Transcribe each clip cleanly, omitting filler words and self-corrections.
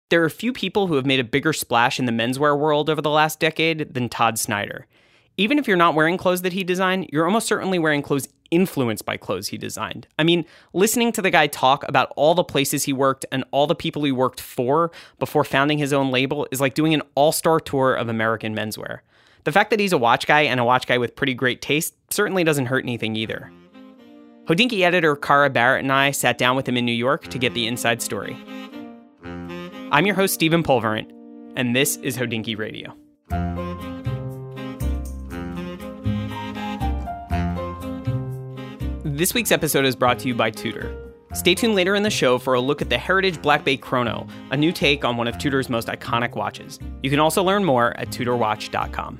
There are few people who have made a bigger splash in the menswear world over the last decade than Todd Snyder. Even if you're not wearing clothes that he designed, you're almost certainly wearing clothes influenced by clothes he designed. I mean, listening to the guy talk about all the places he worked and all the people he worked for before founding his own label is like doing an all-star tour of American menswear. The fact that he's a watch guy and a watch guy with pretty great taste certainly doesn't hurt anything either. Hodinkee editor Cara Barrett and I sat down with him in New York to get the inside story. I'm your host, Stephen Pulverant, and this is Hodinkee Radio. This week's episode is brought to you by Tudor. Stay tuned later in the show for a look at the Heritage Black Bay Chrono, a new take on one of Tudor's most iconic watches. You can also learn more at tudorwatch.com.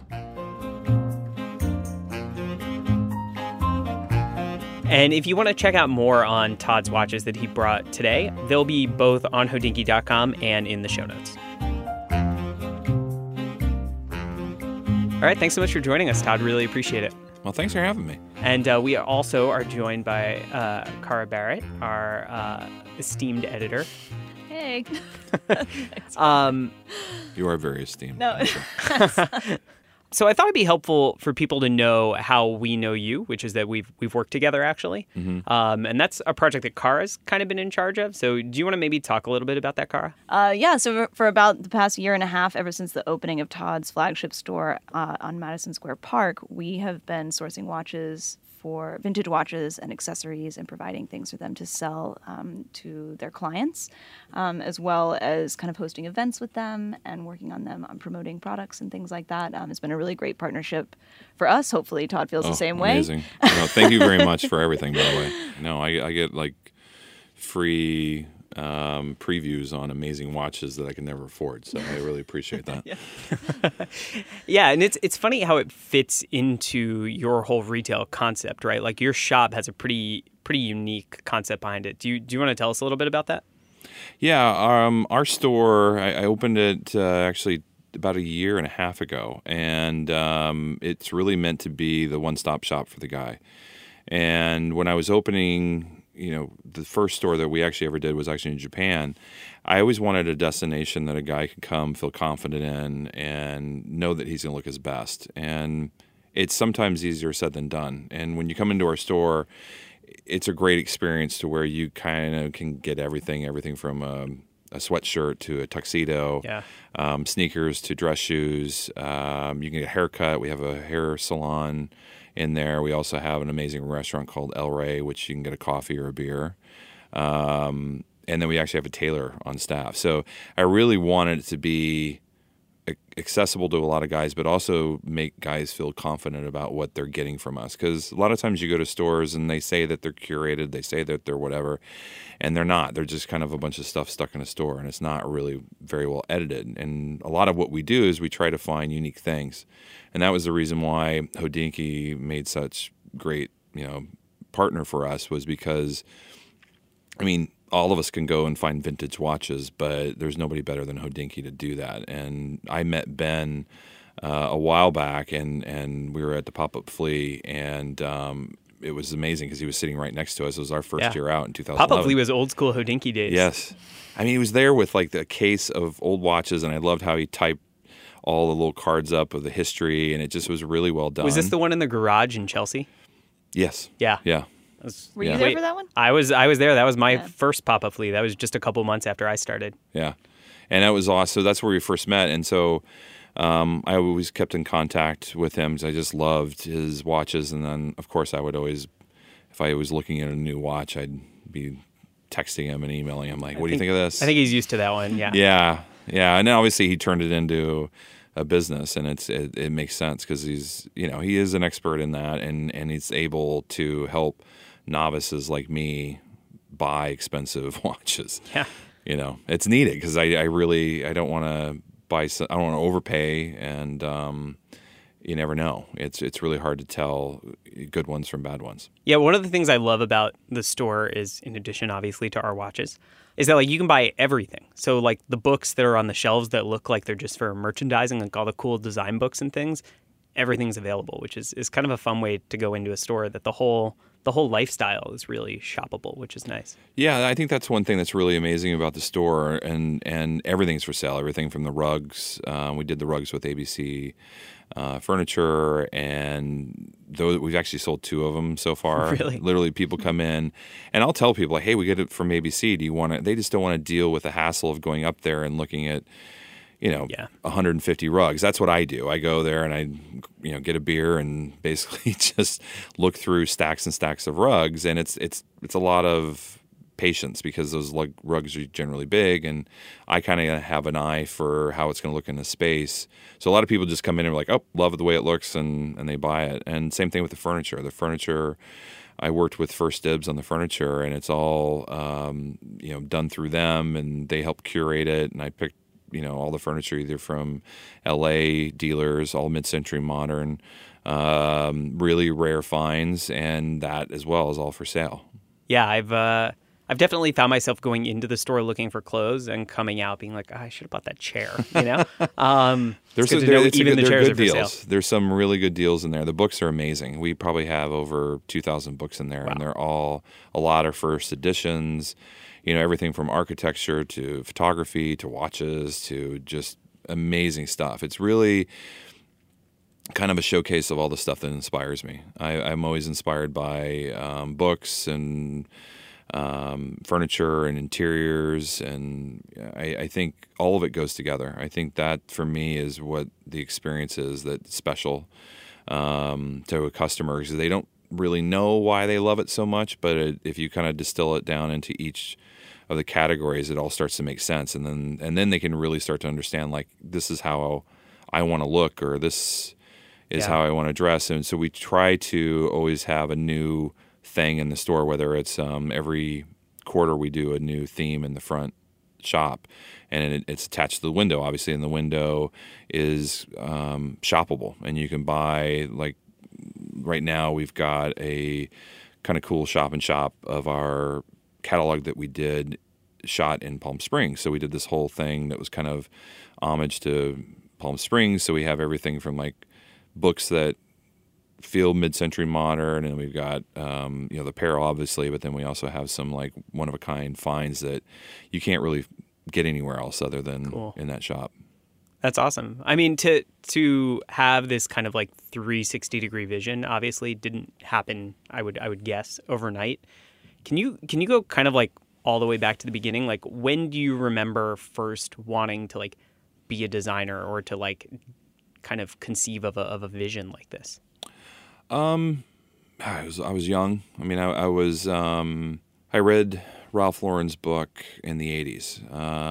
And if you want to check out more on Todd's watches that he brought today, they'll be both on Hodinkee.com and in the show notes. All right, thanks so much for joining us, Todd. Really appreciate it. Well, thanks for having me. And we also are joined by Cara Barrett, our esteemed editor. Hey. You are very esteemed. No. So I thought it'd be helpful for people to know how we know you, which is that we've worked together, actually. Mm-hmm. And that's a project that Cara's kind of been in charge of. So do you want to maybe talk a little bit about that, Cara? So for about the past year and a half, ever since the opening of Todd's flagship store on Madison Square Park, we have been sourcing watches for vintage watches and accessories and providing things for them to sell to their clients, as well as kind of hosting events with them and working on them on promoting products and things like that. It's been a really great partnership for us. Hopefully Todd feels the same way. Amazing. No, thank you very much for everything, by the way. No, I get like free previews on amazing watches that I can never afford. So I really appreciate that. Yeah, and it's funny how it fits into your whole retail concept, right? Like your shop has a pretty unique concept behind it. Do you want to tell us a little bit about that? Yeah, our store, I opened it actually about a year and a half ago, and it's really meant to be the one-stop shop for the guy. And when I was opening, the first store that we actually ever did was actually in Japan. I always wanted a destination that a guy could come, feel confident in, and know that he's going to look his best. And it's sometimes easier said than done. And when you come into our store, it's a great experience to where you kind of can get everything from a sweatshirt to a tuxedo, sneakers to dress shoes. You can get a haircut. We have a hair salon in there. We also have an amazing restaurant called El Rey, which you can get a coffee or a beer. And then we actually have a tailor on staff. So I really wanted it to be accessible to a lot of guys, but also make guys feel confident about what they're getting from us. Because a lot of times you go to stores and they say that they're curated, they say that they're whatever, and they're not. They're just kind of a bunch of stuff stuck in a store, and it's not really very well edited. And a lot of what we do is we try to find unique things. And that was the reason why Hodinkee made such great, partner for us, was because, all of us can go and find vintage watches, but there's nobody better than Hodinkee to do that. And I met Ben a while back, and we were at the Pop-Up Flea, and it was amazing because he was sitting right next to us. It was our first year out in 2011. Pop-Up Flea was old school Hodinkee days. Yes. He was there with like the case of old watches, and I loved how he typed all the little cards up of the history, and it just was really well done. Was this the one in the garage in Chelsea? Yes. Yeah. Yeah. Were you there for that one? I was there. That was my first Pop-Up Flea. That was just a couple months after I started. Yeah. And that was awesome. So that's where we first met. And so I always kept in contact with him because I just loved his watches. And then, of course, I would always, if I was looking at a new watch, I'd be texting him and emailing him like, what do you think of this? I think he's used to that one, yeah. Yeah. And then obviously he turned it into a business, and it makes sense because he's, he is an expert in that, and he's able to help novices like me buy expensive watches. Yeah. It's needed because I don't want to buy, I don't want to overpay, and you never know. It's really hard to tell good ones from bad ones. Yeah, one of the things I love about the store is, in addition, obviously, to our watches, is that you can buy everything. So the books that are on the shelves that look like they're just for merchandising, like all the cool design books and things, everything's available, which is kind of a fun way to go into a store that the whole the whole lifestyle is really shoppable, which is nice. Yeah, I think that's one thing that's really amazing about the store, and everything's for sale. Everything from the rugs. We did the rugs with ABC Furniture, and we've actually sold 2 of them so far. Really? Literally, people come in, and I'll tell people like, "Hey, we get it from ABC. Do you want it?" They just don't want to deal with the hassle of going up there and looking at 150 rugs. That's what I do. I go there and I, get a beer and basically just look through stacks and stacks of rugs. And it's a lot of patience because those rugs are generally big, and I kind of have an eye for how it's going to look in the space. So a lot of people just come in and are like, "Oh, love the way it looks," and they buy it. And same thing with the furniture. The furniture, I worked with First Dibs on the furniture, and it's all done through them, and they help curate it. And I picked all the furniture either from LA dealers, all mid-century modern, really rare finds, and that as well is all for sale. Yeah, I've definitely found myself going into the store looking for clothes and coming out being like, I should have bought that chair, There's good to know even the chairs are for deals. sale. There's some really good deals in there. The books are amazing. We probably have over 2,000 books in there, Wow. and they're all, a lot are first editions, everything from architecture to photography to watches to just amazing stuff. It's really kind of a showcase of all the stuff that inspires me. I'm always inspired by books and furniture and interiors, and I think all of it goes together. I think that for me is what the experience is that's special to a customer, because they don't really know why they love it so much, but if you kind of distill it down into each of the categories, it all starts to make sense, and then they can really start to understand, like, this is how I want to look, or this is how I want to dress. And so we try to always have a new thing in the store, whether it's every quarter we do a new theme in the front shop, and it's attached to the window, obviously, and the window is shoppable, and you can buy, like, right now we've got a kind of cool shop and shop of our catalog that we did shot in Palm Springs. So we did this whole thing that was kind of homage to Palm Springs. So we have everything from like books that feel mid-century modern, and we've got the apparel, obviously, but then we also have some like one-of-a-kind finds that you can't really get anywhere else other than in that shop. That's awesome. I mean, to have this kind of like 360-degree vision obviously didn't happen, I would guess, overnight. Can you go kind of like all the way back to the beginning? Like, when do you remember first wanting to like be a designer or to like kind of conceive of a vision like this? I was young. I mean, I read Ralph Lauren's book in the 80s,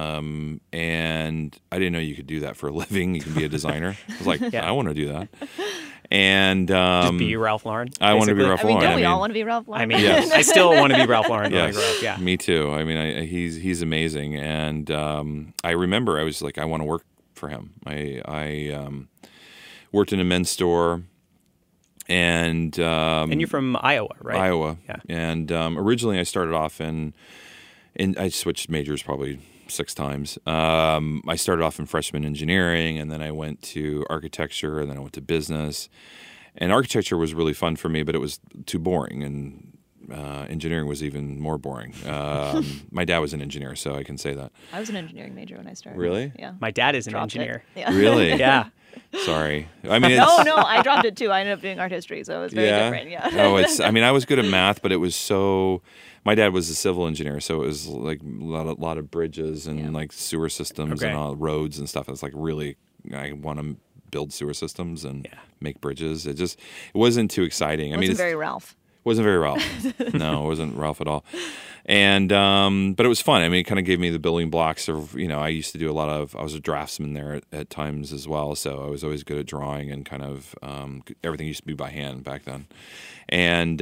and I didn't know you could do that for a living. You can be a designer. I was like, I want to do that. And just be Ralph Lauren. I want to be Ralph Lauren. Don't we all want to be Ralph Lauren? I mean, yes. I still want to be Ralph Lauren when I Yes, grow up. Yeah, me too. I mean, he's amazing, and I remember I was like, I want to work for him. I worked in a men's store. And you're from Iowa, right? Iowa. Yeah. And originally I started off in I switched majors probably 6 times. I started off in freshman engineering, and then I went to architecture, and then I went to business. And architecture was really fun for me, but it was too boring, and engineering was even more boring. My dad was an engineer, so I can say that. I was an engineering major when I started. Really? Yeah. My dad is an Dropped engineer. it. Yeah. Really? Yeah. Sorry. I mean, No, I dropped it too. I ended up doing art history, so it was very different. Yeah. I mean, I was good at math, but it was so. My dad was a civil engineer, so it was like a lot of bridges and like sewer systems and all roads and stuff. It's like really, I want to build sewer systems and make bridges. It wasn't too exciting. I mean, It's very Ralph. Wasn't very Ralph. No, it wasn't Ralph at all. And but it was fun. I mean, it kind of gave me the building blocks of, I used to do I was a draftsman there at times as well, so I was always good at drawing and kind of everything used to be by hand back then. And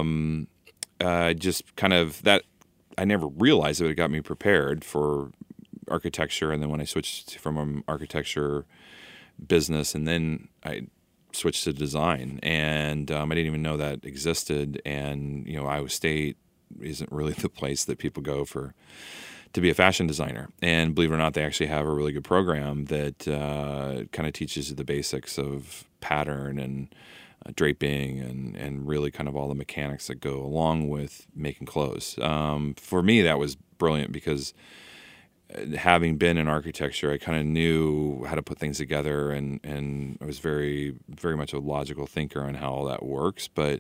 just kind of that, I never realized it got me prepared for architecture. And then when I switched from architecture business, and then I switched to design, and I didn't even know that existed. And Iowa State isn't really the place that people go to be a fashion designer. And believe it or not, they actually have a really good program that kind of teaches you the basics of pattern and draping and really kind of all the mechanics that go along with making clothes. For me, that was brilliant because having been in architecture, I kind of knew how to put things together, and I was very, very much a logical thinker on how all that works. But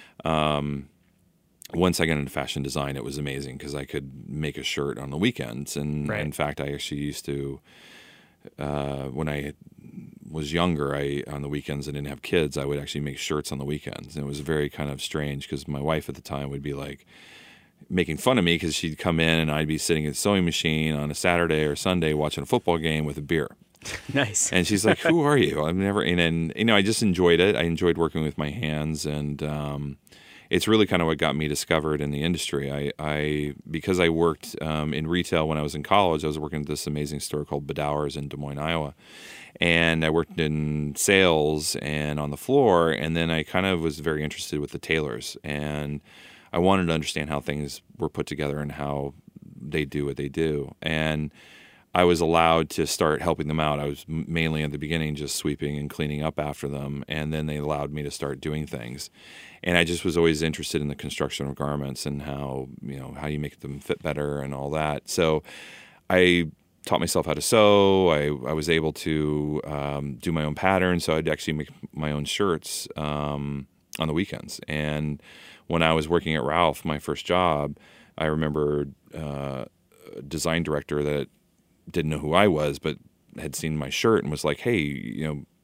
once I got into fashion design, it was amazing because I could make a shirt on the weekends. And in fact, I actually used to, when I was younger, on the weekends, I didn't have kids, I would actually make shirts on the weekends. And it was very kind of strange because my wife at the time would be like making fun of me because she'd come in and I'd be sitting at the sewing machine on a Saturday or Sunday watching a football game with a beer. Nice. And she's like, "Who are you?" I've never, and I just enjoyed it. I enjoyed working with my hands, and it's really kind of what got me discovered in the industry. Because I worked in retail when I was in college, I was working at this amazing store called Bedauer's in Des Moines, Iowa. And I worked in sales and on the floor, and then I kind of was very interested with the tailors. And I wanted to understand how things were put together and how they do what they do. And I was allowed to start helping them out. I was mainly at the beginning just sweeping and cleaning up after them, and then they allowed me to start doing things. And I just was always interested in the construction of garments and how you make them fit better and all that. So I taught myself how to sew. I was able to do my own patterns, so I'd actually make my own shirts on the weekends. And when I was working at Ralph, my first job, I remember a design director that didn't know who I was, but had seen my shirt and was like, "Hey,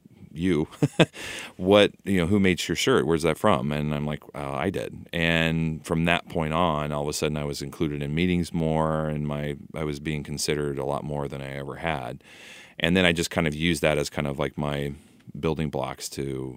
who made your shirt? Where's that from?" And I'm like, "I did." And from that point on, all of a sudden I was included in meetings more, and I was being considered a lot more than I ever had. And then I just kind of used that as kind of like my building blocks to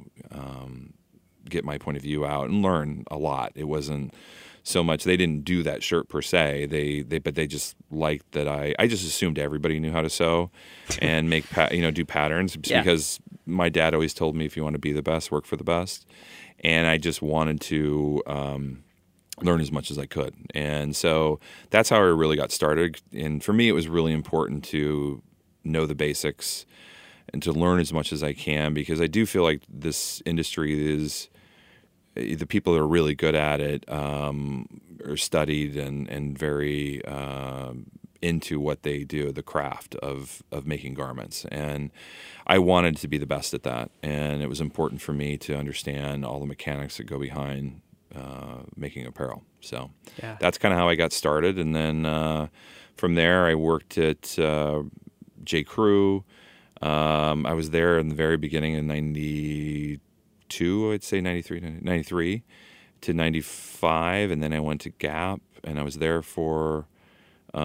get my point of view out and learn a lot. It wasn't so much they didn't do that shirt per se. But they just liked that I just assumed everybody knew how to sew and make do patterns because my dad always told me, if you want to be the best, work for the best. And I just wanted to learn as much as I could. And so that's how I really got started. And for me, it was really important to know the basics and to learn as much as I can, because I do feel like this industry is, the people that are really good at it are studied and very into what they do, the craft of making garments. And I wanted to be the best at that. And it was important for me to understand all the mechanics that go behind making apparel. So that's kind of how I got started. And then from there, I worked at J. Crew. I was there in the very beginning in 92, I'd say 93 to 95. And then I went to Gap, and I was there for 3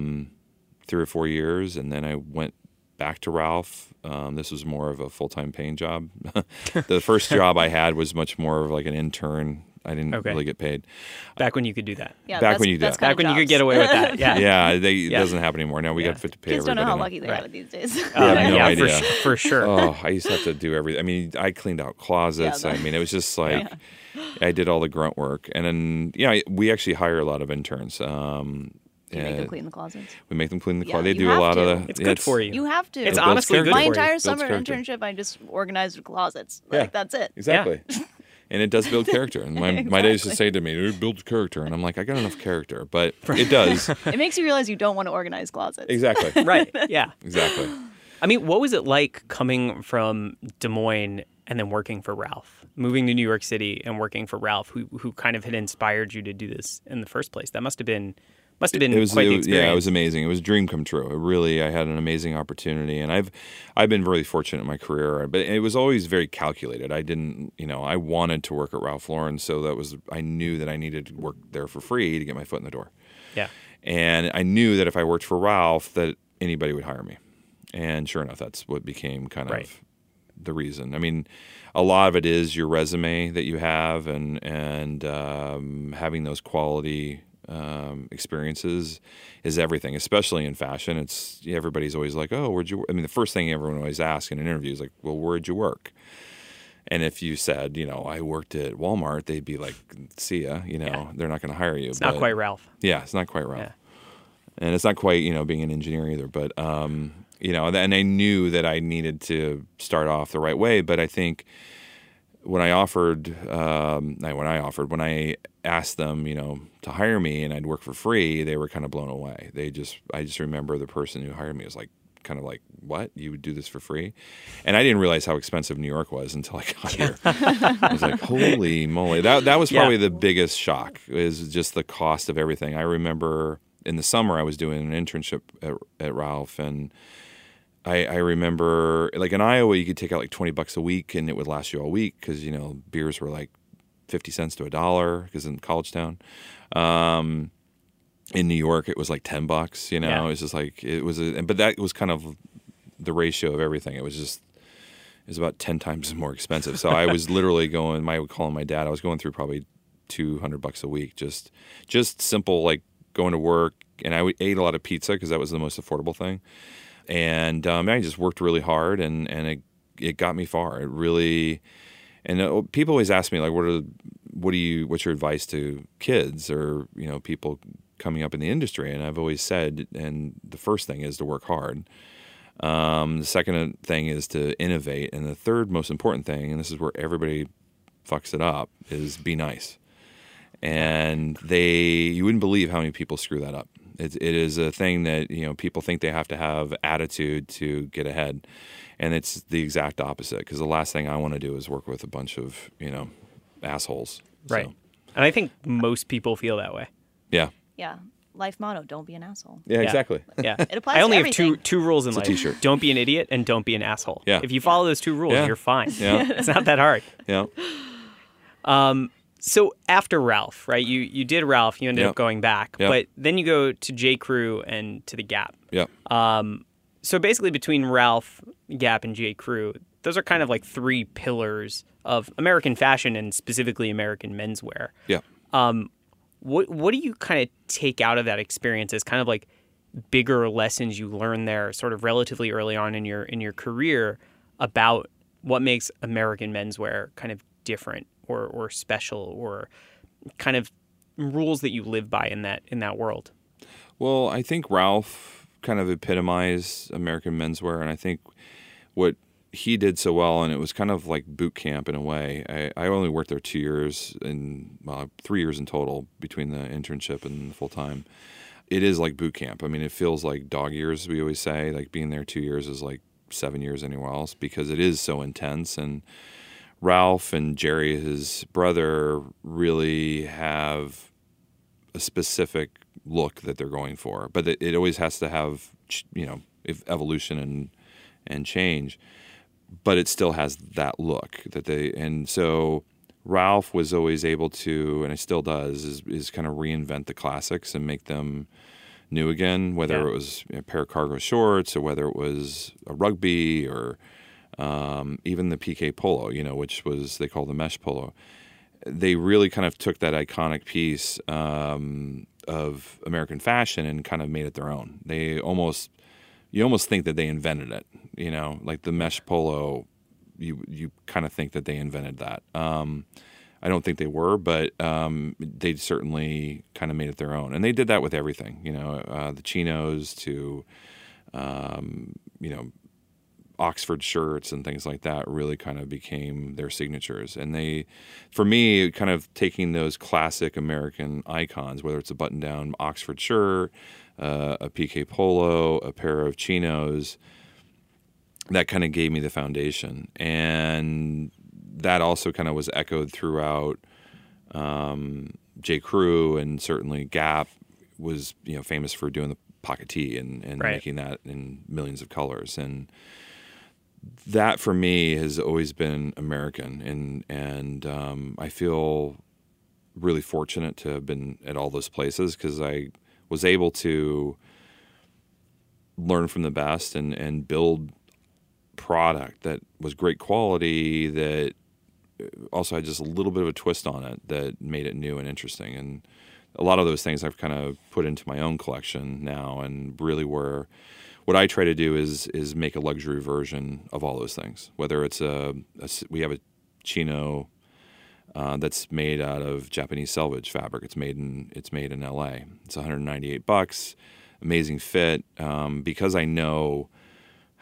or 4 years. And then I went back to Ralph. This was more of a full-time paying job. The first job I had was much more of like an intern. I didn't really get paid. Back when you could do that. Yeah, back when you did. Back when you could get away with that. Yeah. It doesn't happen anymore. Now we got to pay Kids don't everybody. know how lucky they have it these days. I have no idea. For sure. Oh, I used to have to do everything. I mean, I cleaned out closets. I mean, it was just like I did all the grunt work. And then, we actually hire a lot of interns. You make them clean the closets. We make them clean the closet. Yeah, they do a lot of the. It's good for you. You have to. It's honestly good My for entire you. summer internship, I just organized closets. Yeah. That's it. Exactly. And it does build character. And my dad used to say to me, "It builds character." And I'm like, I got enough character. But it does. It makes you realize you don't want to organize closets. Exactly. Right. Yeah. Exactly. I mean, what was it like coming from Des Moines and then working for Ralph? Moving to New York City and working for Ralph, who kind of had inspired you to do this in the first place? That must have been quite the experience. Yeah, it was amazing. It was a dream come true. I had an amazing opportunity, and I've been really fortunate in my career. But it was always very calculated. I didn't, I wanted to work at Ralph Lauren, so I knew that I needed to work there for free to get my foot in the door. Yeah, and I knew that if I worked for Ralph, that anybody would hire me. And sure enough, that's what became kind of the reason. I mean, a lot of it is your resume that you have, and having those quality experiences is everything, especially in fashion. Everybody's always like, "Oh, where'd you work?" I mean, the first thing everyone always asks in an interview is like, "Well, where'd you work?" And if you said, I worked at Walmart, they'd be like, "See ya," they're not going to hire you. It's not quite Ralph. Yeah, it's not quite Ralph. Yeah. And it's not quite, being an engineer either. But, and I knew that I needed to start off the right way. But I think when I asked them, to hire me and I'd work for free, they were kind of blown away. I just remember the person who hired me was like, kind of like, what? You would do this for free? And I didn't realize how expensive New York was until I got here. I was like, holy moly. That was probably the biggest shock, is just the cost of everything. I remember in the summer I was doing an internship at Ralph, and I remember, like in Iowa, you could take out like $20 a week and it would last you all week because, beers were like 50 cents to $1 because in college town. In New York, it was like $10, It was just like, but that was kind of the ratio of everything. It was about 10 times more expensive. So I was literally calling my dad, I was going through probably $200 a week, just simple, like going to work. And I ate a lot of pizza because that was the most affordable thing. And I just worked really hard, and it got me far. It really, and people always ask me like, what's your advice to kids or people coming up in the industry? And I've always said, and the first thing is to work hard. The second thing is to innovate, and the third most important thing, and this is where everybody fucks it up, is be nice. And you wouldn't believe how many people screw that up. It is a thing that people think they have to have attitude to get ahead, and it's the exact opposite. Because the last thing I want to do is work with a bunch of assholes. Right, so. And I think most people feel that way. Yeah. Yeah. Life motto: don't be an asshole. Yeah, exactly. Yeah, It applies I only to have everything. two rules in life: t-shirt. Don't be an idiot and don't be an asshole. Yeah. If you follow those two rules, Yeah. you're fine. Yeah. It's not that hard. Yeah. So after Ralph, right? You did Ralph. You ended Yep. up going back, Yep. but then you go to J. Crew and to the Gap. Yeah. So basically, between Ralph, Gap, and J. Crew, those are kind of like three pillars of American fashion and specifically American menswear. Yeah. What do you kind of take out of that experience as kind of like bigger lessons you learned there, sort of relatively early on in your career, about what makes American menswear kind of different or special, or kind of rules that you live by in that world? Well, I think Ralph kind of epitomized American menswear, and I think what he did so well, and it was kind of like boot camp in a way. I only worked there 2 years, 3 years in total between the internship and full time. It is like boot camp. I mean, it feels like dog years, we always say. Like being there 2 years is like 7 years anywhere else, because it is so intense. And Ralph and Jerry, his brother, really have a specific look that they're going for, but it always has to have evolution and change, but it still has that look and so Ralph was always able to, and it still does, is kind of reinvent the classics and make them new again, whether it was a pair of cargo shorts or whether it was a rugby or even the PK polo, which was, they call the mesh polo. They really kind of took that iconic piece of American fashion and kind of made it their own. You almost think that they invented it, like the mesh polo. You kind of think that they invented that. I don't think they were, but they certainly kind of made it their own, and they did that with everything. The chinos to Oxford shirts and things like that really kind of became their signatures. And for me, kind of taking those classic American icons, whether it's a button-down Oxford shirt, a PK polo, a pair of chinos, that kind of gave me the foundation. And that also kind of was echoed throughout J. Crew, and certainly Gap was famous for doing the pocket tee and right. making that in millions of colors. And that for me has always been American, and I feel really fortunate to have been at all those places, because I was able to learn from the best and build product that was great quality, that also had just a little bit of a twist on it that made it new and interesting. And a lot of those things I've kind of put into my own collection now, and really what I try to do is make a luxury version of all those things. Whether it's we have a chino that's made out of Japanese selvage fabric. It's made in LA. It's $198, amazing fit. Because I know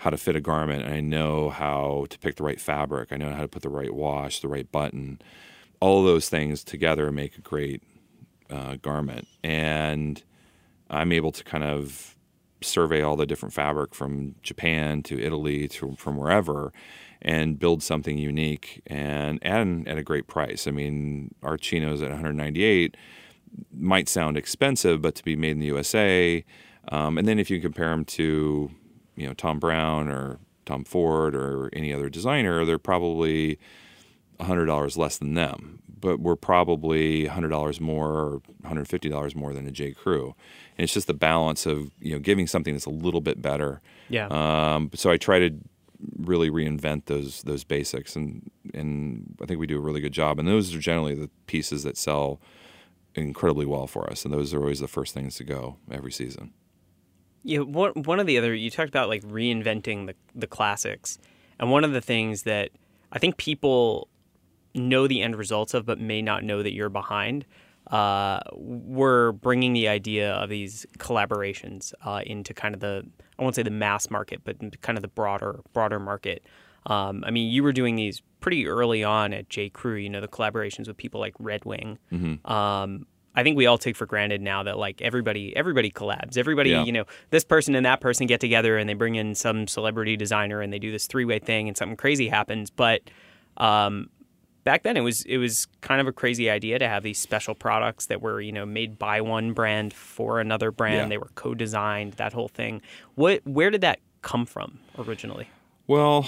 how to fit a garment, and I know how to pick the right fabric. I know how to put the right wash, the right button. All of those things together make a great garment. And I'm able to kind of survey all the different fabric from Japan to Italy to from wherever and build something unique and at a great price. I mean, our chinos at $198 might sound expensive, but to be made in the USA, and then if you compare them to, Thom Browne or Tom Ford or any other designer, they're probably $100 less than them. But we're probably $100 more or $150 more than a J. Crew. And it's just the balance of, giving something that's a little bit better. Yeah. So I try to really reinvent those basics, and I think we do a really good job. And those are generally the pieces that sell incredibly well for us, and those are always the first things to go every season. Yeah, one of the other, you talked about like reinventing the classics, and one of the things that I think people know the end results of but may not know that you're behind, we're bringing the idea of these collaborations into kind of I won't say the mass market, but kind of the broader market. I mean, you were doing these pretty early on at J. Crew, the collaborations with people like Red Wing. Mm-hmm. I think we all take for granted now that like everybody collabs. Everybody, Yeah. This person and that person get together and they bring in some celebrity designer and they do this three-way thing and something crazy happens. But back then it was kind of a crazy idea to have these special products that were, made by one brand for another brand. Yeah. They were co-designed, that whole thing. Where did that come from originally? Well,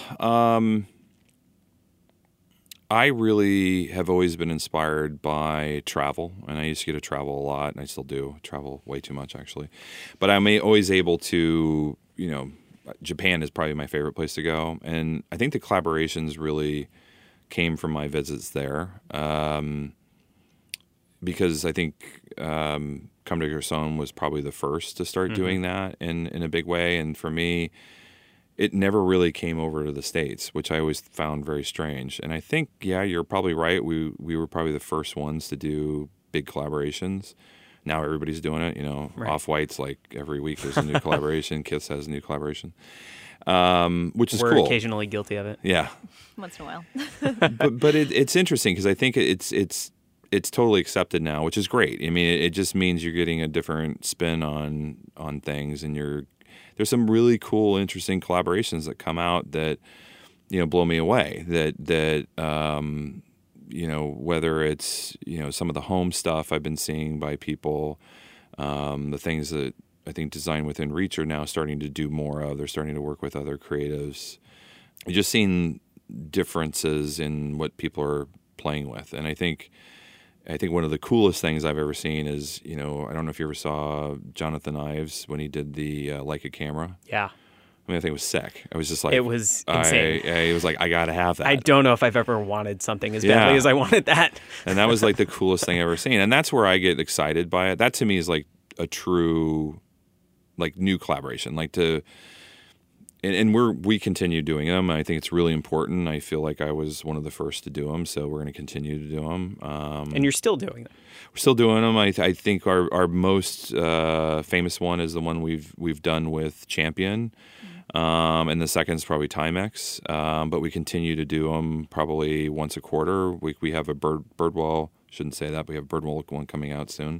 I really have always been inspired by travel, and I used to get to travel a lot, and I still do. Travel way too much, actually. But I'm always able to, Japan is probably my favorite place to go, and I think the collaborations really came from my visits there, because I think Comme des Garçons was probably the first to start doing that in a big way, and for me, it never really came over to the States, which I always found very strange. And I think, yeah, you're probably right. We were probably the first ones to do big collaborations. Now everybody's doing it. Right. Off-White's like every week there's a new collaboration. Kiss has a new collaboration, which is We're cool. occasionally guilty of it. Yeah, Once in a while. but it's interesting because I think it's totally accepted now, which is great. I mean, it just means you're getting a different spin on things, and there's some really cool, interesting collaborations that come out that, blow me away. That whether it's, some of the home stuff I've been seeing by people, the things that I think Design Within Reach are now starting to do more of. They're starting to work with other creatives. You're just seeing differences in what people are playing with. And I think one of the coolest things I've ever seen is, I don't know if you ever saw Jonathan Ives when he did the Leica camera. Yeah. I mean, I think it was sick. I was just like, It was insane. It was like, I got to have that. I don't know if I've ever wanted something as badly as I wanted that. And that was like the coolest thing I've ever seen. And that's where I get excited by it. That to me is like a true, like, new collaboration. Like and we continue doing them. I think it's really important. I feel like I was one of the first to do them, so we're going to continue to do them. And you're still doing them. We're still doing them. I think our most famous one is the one we've done with Champion, and the second is probably Timex. But we continue to do them probably once a quarter. We have a Birdwell. Shouldn't say that, but we have a Birdwell one coming out soon.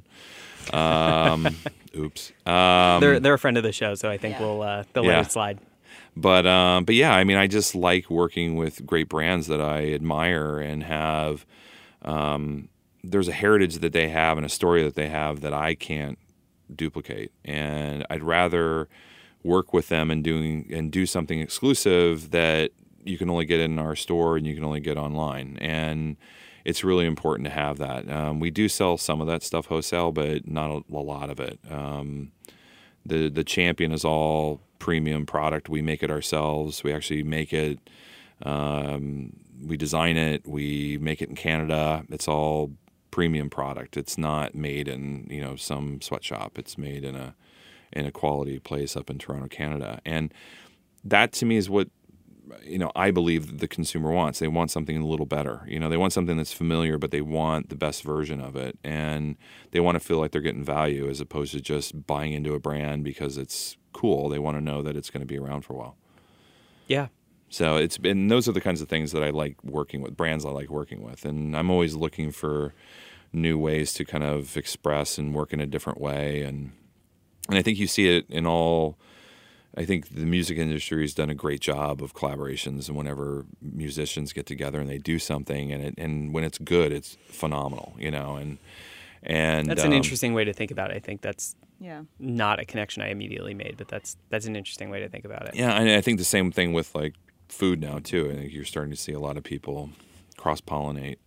Oops. They're a friend of the show, so I think they'll let it slide. But yeah, I mean, I just like working with great brands that I admire and have. There's a heritage that they have and a story that they have that I can't duplicate, and I'd rather work with them and do something exclusive that you can only get in our store and you can only get online. And it's really important to have that. We do sell some of that stuff wholesale, but not a lot of it. The Champion is all premium product. We make it ourselves. We actually make it. We design it. We make it in Canada. It's all premium product. It's not made in some sweatshop. It's made in a quality place up in Toronto, Canada. And that to me is what I believe the consumer wants. They want something a little better. They want something that's familiar, but they want the best version of it, and they want to feel like they're getting value as opposed to just buying into a brand because it's cool. They want to know that it's going to be around for a while. Yeah. So it's been, those are the kinds of things that I like working with, brands I like working with. And I'm always looking for new ways to kind of express and work in a different way. And I think you see it in all, I think the music industry has done a great job of collaborations, and whenever musicians get together and they do something, and when it's good, it's phenomenal, and That's an interesting way to think about it. I think that's Yeah. not a connection I immediately made, but that's an interesting way to think about it. Yeah, and I think the same thing with like food now too. I think you're starting to see a lot of people cross-pollinate.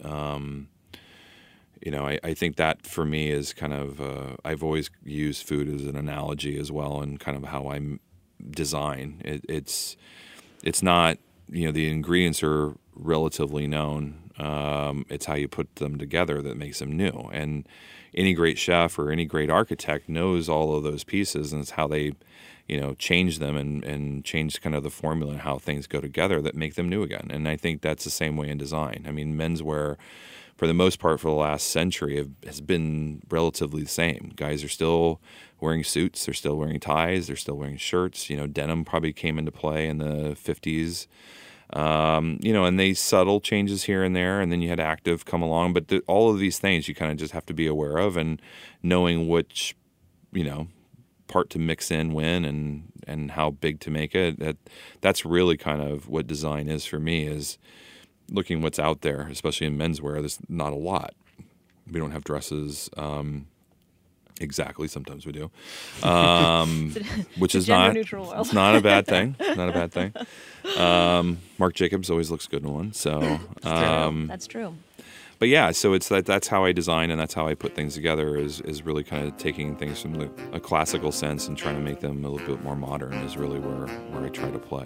I think that for me is kind of I've always used food as an analogy as well, and kind of how I design. It's not, the ingredients are relatively known. It's how you put them together that makes them new. And any great chef or any great architect knows all of those pieces, and it's how they, change them and change kind of the formula and how things go together that make them new again. And I think that's the same way in design. I mean, menswear, for the most part, for the last century, has been relatively the same. Guys are still wearing suits, they're still wearing ties, they're still wearing shirts. Denim probably came into play in the 50s. And they subtle changes here and there, and then you had active come along. But all of these things you kind of just have to be aware of, and knowing which, part to mix in when and how big to make it. That's really kind of what design is for me, is looking what's out there, especially in menswear. There's not a lot. We don't have dresses. Exactly. Sometimes we do, which is not. It's not a bad thing. Not a bad thing. Marc Jacobs always looks good in one. So That's true. But yeah, so it's that's how I design, and that's how I put things together. Is really kind of taking things from a classical sense and trying to make them a little bit more modern. Is really where I try to play.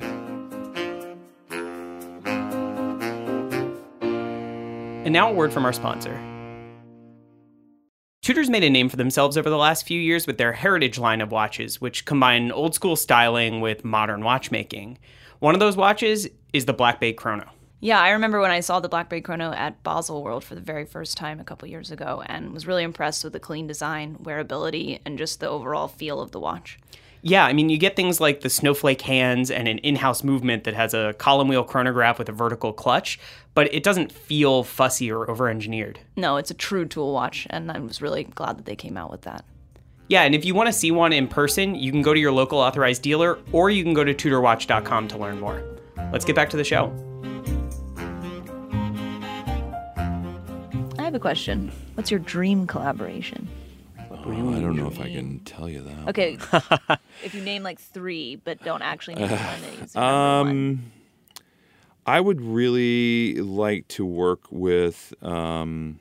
And now a word from our sponsor. Tudor's made a name for themselves over the last few years with their Heritage line of watches, which combine old school styling with modern watchmaking. One of those watches is the Black Bay Chrono. Yeah, I remember when I saw the Black Bay Chrono at Basel World for the very first time a couple years ago, and was really impressed with the clean design, wearability, and just the overall feel of the watch. Yeah, I mean, you get things like the snowflake hands and an in-house movement that has a column wheel chronograph with a vertical clutch, but it doesn't feel fussy or over-engineered. No, it's a true tool watch, and I was really glad that they came out with that. Yeah, and if you want to see one in person, you can go to your local authorized dealer, or you can go to tudorwatch.com to learn more. Let's get back to the show. I have a question. What's your dream collaboration? I don't know if I can tell you that. Okay, if you name like 3, but don't actually name one that is number one. I would really like to work with. I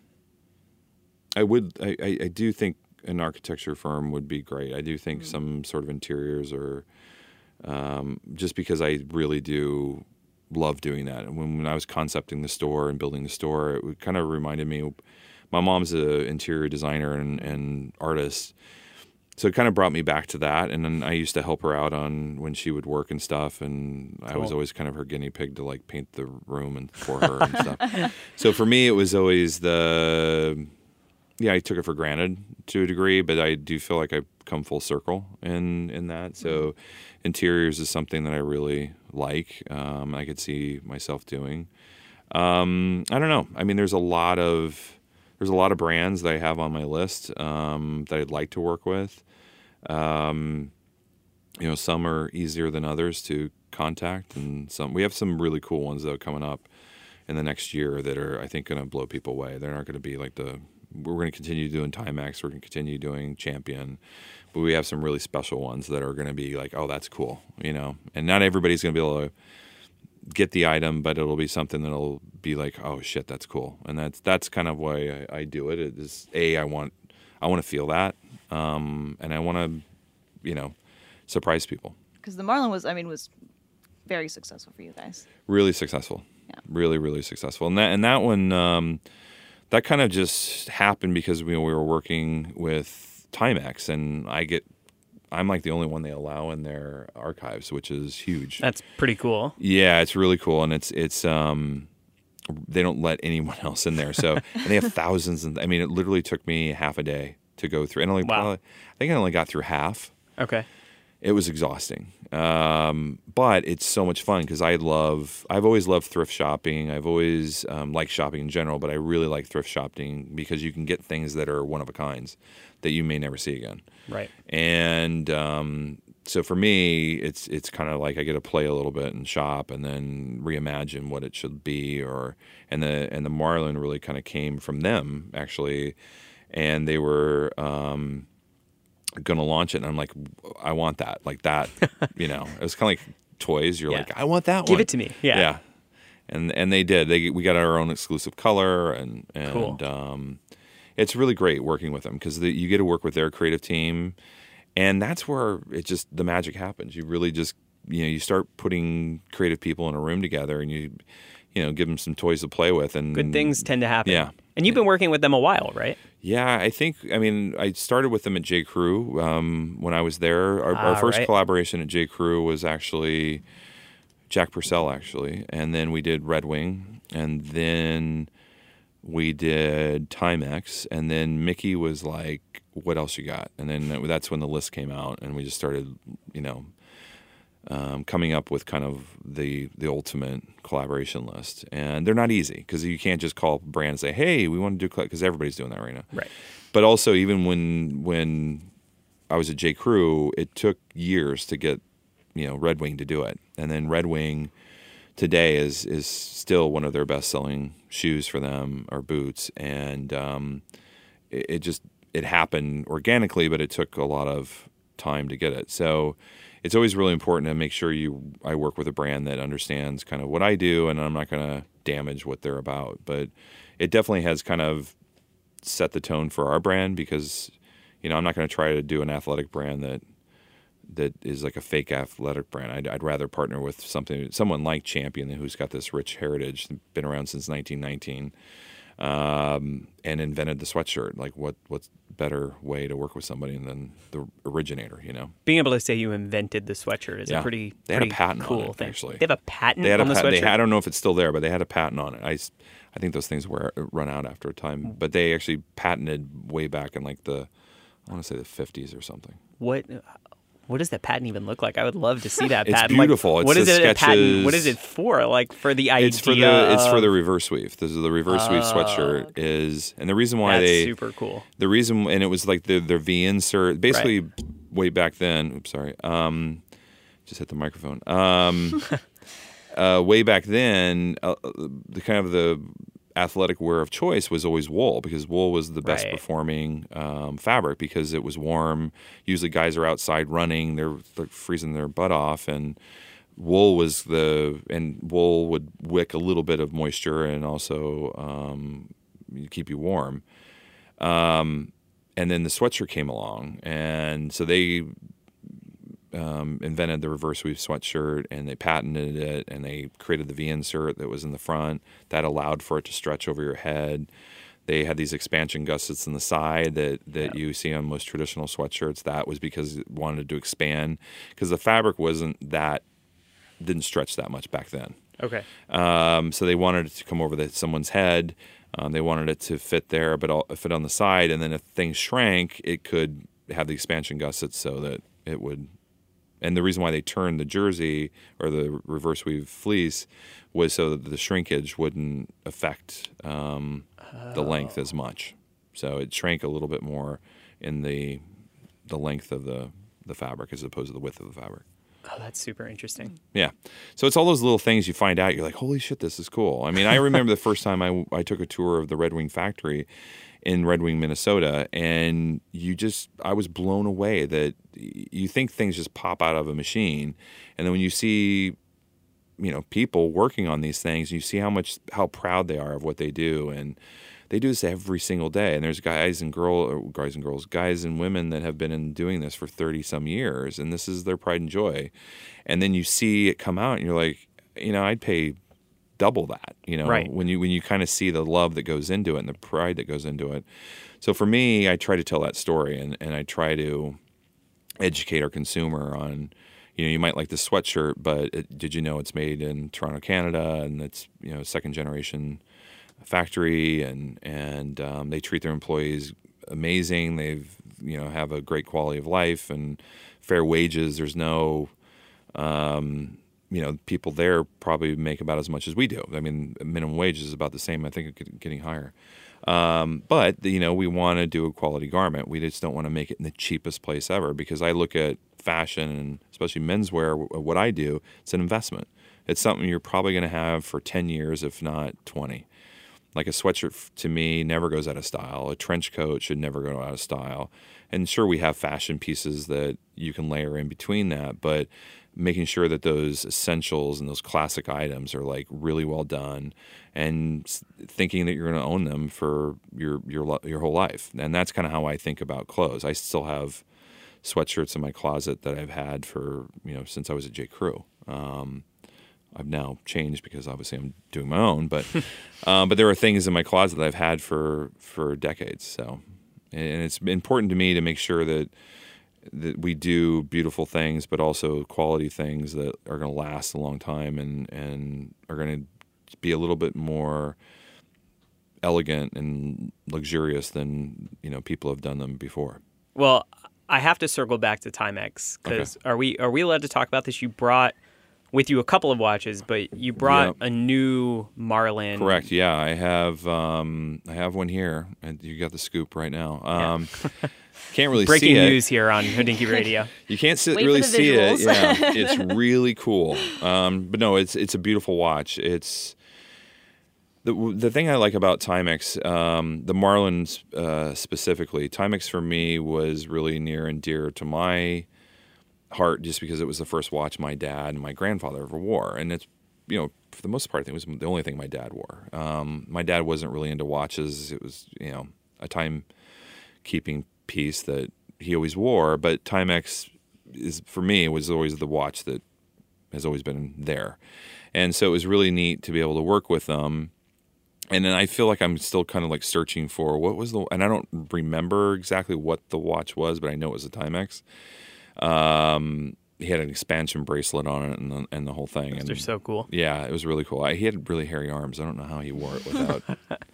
do think an architecture firm would be great. I do think some sort of interiors, or just because I really do love doing that. And when I was concepting the store and building the store, it kind of reminded me. My mom's an interior designer and artist, so it kind of brought me back to that. And then I used to help her out on when she would work and stuff, and I was always kind of her guinea pig to like paint the room and for her and stuff. So for me, it was always I took it for granted to a degree, but I do feel like I've come full circle in that. So interiors is something that I really like. I could see myself doing. I don't know. I mean, there's a lot of brands that I have on my list that I'd like to work with. Some are easier than others to contact, and we have some really cool ones though coming up in the next year that are, I think, going to blow people away. They're not going to be like we're going to continue doing Timex, we're going to continue doing Champion, but we have some really special ones that are going to be like, oh, that's cool, and not everybody's going to be able to get the item, but it'll be something that'll be like, oh shit, that's cool. And that's kind of why I do it. It is I want to feel that, and I want to, surprise people. Because the Marlin was very successful for you guys. Really successful. Yeah. Really, really successful. And that one, that kind of just happened because we were working with Timex, and I'm like the only one they allow in their archives, which is huge. That's pretty cool. Yeah, it's really cool, and it's they don't let anyone else in there. So and they have thousands, and it literally took me half a day to go through. And I think I only got through half. Okay. it was exhausting. But it's so much fun because I've always loved thrift shopping. I've always liked shopping in general, but I really like thrift shopping because you can get things that are one of a kinds that you may never see again. Right. And so for me, it's kind of like I get to play a little bit and shop and then reimagine what it should be. And the Marlin really kind of came from them actually, and they were going to launch it, and I'm like, I want that, like that. It was kind of like toys. You're like, I want that one. Give it to me. Yeah. And they did. We got our own exclusive color, and cool. It's really great working with them because you get to work with their creative team, and that's where the magic happens. You really just you start putting creative people in a room together, and you give them some toys to play with, and good things tend to happen. Yeah. And you've been working with them a while, right? Yeah, I started with them at J. Crew when I was there. Our first collaboration at J. Crew was actually Jack Purcell, actually. And then we did Red Wing. And then we did Timex. And then Mickey was like, what else you got? And then that's when the list came out. And we just started, coming up with kind of the ultimate collaboration list. And they're not easy because you can't just call a brand and say, hey, we want to do, because everybody's doing that right now. Right. But also, even when I was at J. Crew, it took years to get, Red Wing to do it. And then Red Wing today is still one of their best-selling shoes for them, or boots. And it happened organically, but it took a lot of time to get it. So it's always really important to make sure I work with a brand that understands kind of what I do, and I'm not going to damage what they're about. But it definitely has kind of set the tone for our brand because, I'm not going to try to do an athletic brand that is like a fake athletic brand. I'd rather partner with someone like Champion, who's got this rich heritage, been around since 1919, and invented the sweatshirt. Like what's better way to work with somebody than the originator, Being able to say you invented the sweatshirt is a pretty had a patent cool on it, thing. actually. They have a patent on the sweatshirt? I don't know if it's still there, but they had a patent on it. I think those things run out after a time, but they actually patented way back in like I want to say the 50s or something. What does that patent even look like? I would love to see that It's patent. beautiful. Like, It's what is the it a sketches. patent? What is it for? Like for the idea? It's for the reverse weave. This is the reverse weave sweatshirt is, and the reason why that's super cool. The reason, and it was like their V insert. Basically, way back then. Oops, sorry. Just hit the microphone. Way back then, the kind of the athletic wear of choice was always wool, because wool was the best performing fabric because it was warm. Usually guys are outside running, they're freezing their butt off, and wool would wick a little bit of moisture and also keep you warm. And then the sweatshirt came along, and so they invented the reverse weave sweatshirt, and they patented it, and they created the V insert that was in the front that allowed for it to stretch over your head. They had these expansion gussets in the side that you see on most traditional sweatshirts. That was because it wanted to expand, because the fabric didn't stretch that much back then. Okay. So they wanted it to come over someone's head. They wanted it to fit there, but fit on the side, and then if things shrank, it could have the expansion gussets so that it would. And the reason why they turned the jersey or the reverse weave fleece was so that the shrinkage wouldn't affect the length as much. So it shrank a little bit more in the length of the fabric as opposed to the width of the fabric. Oh, that's super interesting. Yeah. So it's all those little things you find out. You're like, holy shit, this is cool. I mean, I remember the first time I took a tour of the Red Wing factory in Red Wing, Minnesota, and I was blown away that you think things just pop out of a machine, and then when you see, people working on these things, you see how proud they are of what they do, and they do this every single day. And there's guys and women that have been doing this for 30 some years, and this is their pride and joy. And then you see it come out, and you're like, I'd pay double that, right. when you kind of see the love that goes into it and the pride that goes into it. So for me, I try to tell that story, and I try to educate our consumer on, you might like this sweatshirt, but did you know it's made in Toronto, Canada, and it's second generation factory, and they treat their employees amazing. They've have a great quality of life and fair wages. There's no, people there probably make about as much as we do. I mean, minimum wage is about the same. I think it's getting higher. But we want to do a quality garment. We just don't want to make it in the cheapest place ever, because I look at fashion, and especially menswear, what I do, it's an investment. It's something you're probably going to have for 10 years, if not 20. Like a sweatshirt to me never goes out of style. A trench coat should never go out of style. And sure, we have fashion pieces that you can layer in between that, but making sure that those essentials and those classic items are like really well done, and thinking that you're going to own them for your whole life. And that's kind of how I think about clothes. I still have sweatshirts in my closet that I've had for since I was at J. Crew. I've now changed because obviously I'm doing my own, but there are things in my closet that I've had for decades. So, and it's important to me to make sure that we do beautiful things, but also quality things that are going to last a long time and are going to be a little bit more elegant and luxurious than people have done them before. Well, I have to circle back to Timex, because are we allowed to talk about this? You brought with you a couple of watches, but you brought a new Marlin. Correct. Yeah, I have one here, and you got the scoop right now. Can't really Breaking see it. Breaking news here on Hodinkee Radio. You can't Wait really for the see visuals. it. Yeah, it's really cool. But no, it's a beautiful watch. It's the thing I like about Timex, the Marlins specifically. Timex for me was really near and dear to my heart, just because it was the first watch my dad and my grandfather ever wore, and it's for the most part, it was the only thing my dad wore. My dad wasn't really into watches. It was a timekeeping piece that he always wore, but Timex for me was always the watch that has always been there, and so it was really neat to be able to work with them. And then I feel like I'm still kind of like searching for what was and I don't remember exactly what the watch was, but I know it was a Timex. He had an expansion bracelet on it and the whole thing. Those are so cool. Yeah, it was really cool. He had really hairy arms. I don't know how he wore it without.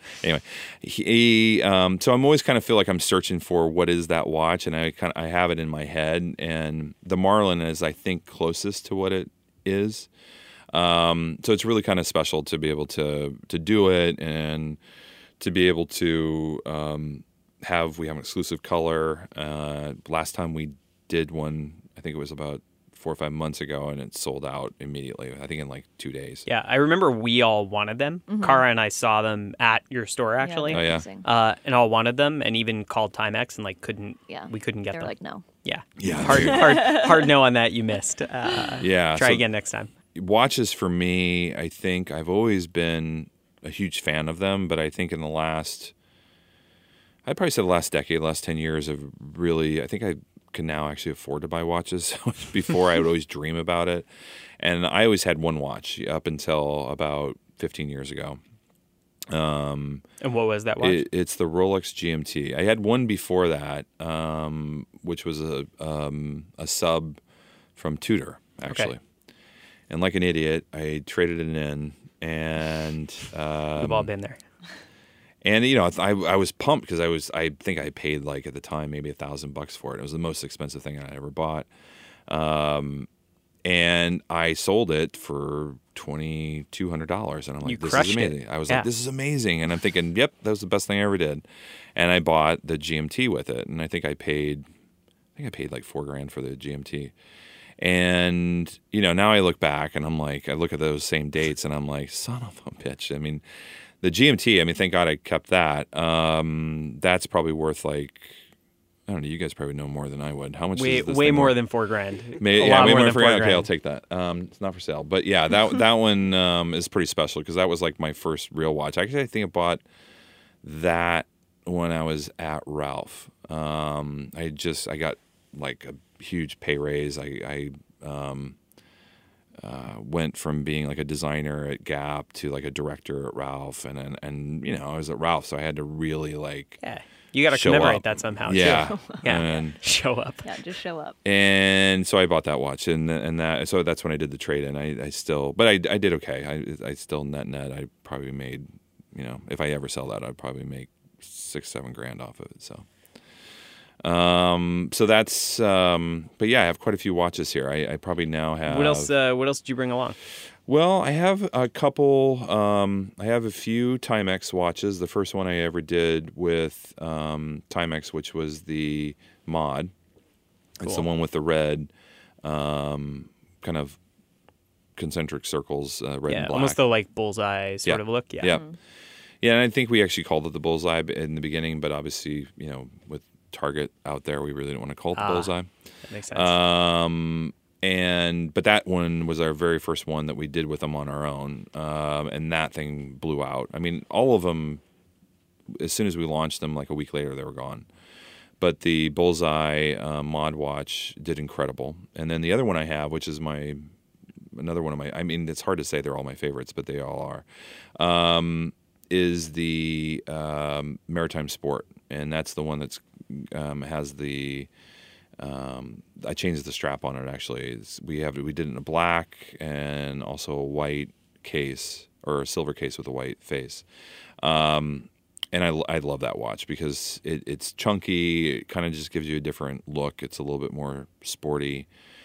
Anyway, so I'm always kind of feel like I'm searching for what is that watch, and I have it in my head. And the Marlin is, I think, closest to what it is. So it's really kind of special to be able to do it, and to be able to we have an exclusive color. Last time we did one, I think it was about 4 or 5 months ago, and it sold out immediately. I think in like 2 days. Yeah, I remember we all wanted them. Mm-hmm. Cara and I saw them at your store, actually. And all wanted them, and even called Timex and we couldn't get them. They're like, no. Yeah. Yeah. Hard no on that. You missed. Try again next time. Watches for me, I think I've always been a huge fan of them, but I think in I'd probably say the last decade, last 10 years have really, I think I can now actually afford to buy watches. Before I would always dream about it. And I always had one watch up until about 15 years ago. And what was that watch? It's the Rolex GMT. I had one before that, which was a sub from Tudor, actually. Okay. And like an idiot, I traded it in, and we've all been there. And I was pumped because I think I paid like at the time maybe $1,000 for it. It was the most expensive thing I ever bought, and I sold it for $2,200. And I'm like, "This is amazing!" I was like, "This is amazing!" And I'm thinking, "Yep, that was the best thing I ever did." And I bought the GMT with it, and I think I paid like $4,000 for the GMT. And now I look back and I'm like, I look at those same dates and I'm like, son of a bitch. I mean, the GMT, thank God I kept that. That's probably worth like, I don't know, you guys probably know more than I would. How much is this way thing more worth? than $4,000. Way more than $4,000. Okay, I'll take that. It's not for sale. But yeah, that one is pretty special because that was like my first real watch. Actually, I think I bought that when I was at Ralph. I got like a huge pay raise. I went from being like a designer at Gap to like a director at Ralph, and I was at Ralph, so I had to really like you got to commemorate that somehow. Yeah, too. And show up. Yeah, just show up. And so I bought that watch, and so that's when I did the trade in. I still, but I did okay. I still net. I probably made, if I ever sell that, I'd probably make $6-7 grand off of it. So. So that's, but yeah, I have quite a few watches here. I probably now have. What else? What else did you bring along? Well, I have a couple. I have a few Timex watches. The first one I ever did with Timex, which was the Mod. It's the one with the red, kind of concentric circles, red and black. Almost the like bullseye sort of look. Yeah. Yeah. Yeah, and I think we actually called it the bullseye in the beginning, but obviously, with Target out there, we really didn't want to call it the bullseye. That makes sense. But that one was our very first one that we did with them on our own, and that thing blew out. I mean, all of them, as soon as we launched them, like a week later, they were gone. But the Bullseye Mod watch did incredible. And then the other one I have, which is another one of my, I mean, it's hard to say they're all my favorites, but they all are, is the Maritime Sport. And that's the one that's has the, I changed the strap on it actually. We did it in a black and also a white case, or a silver case with a white face. And I love that watch because it's chunky. It kind of just gives you a different look. It's a little bit more sporty.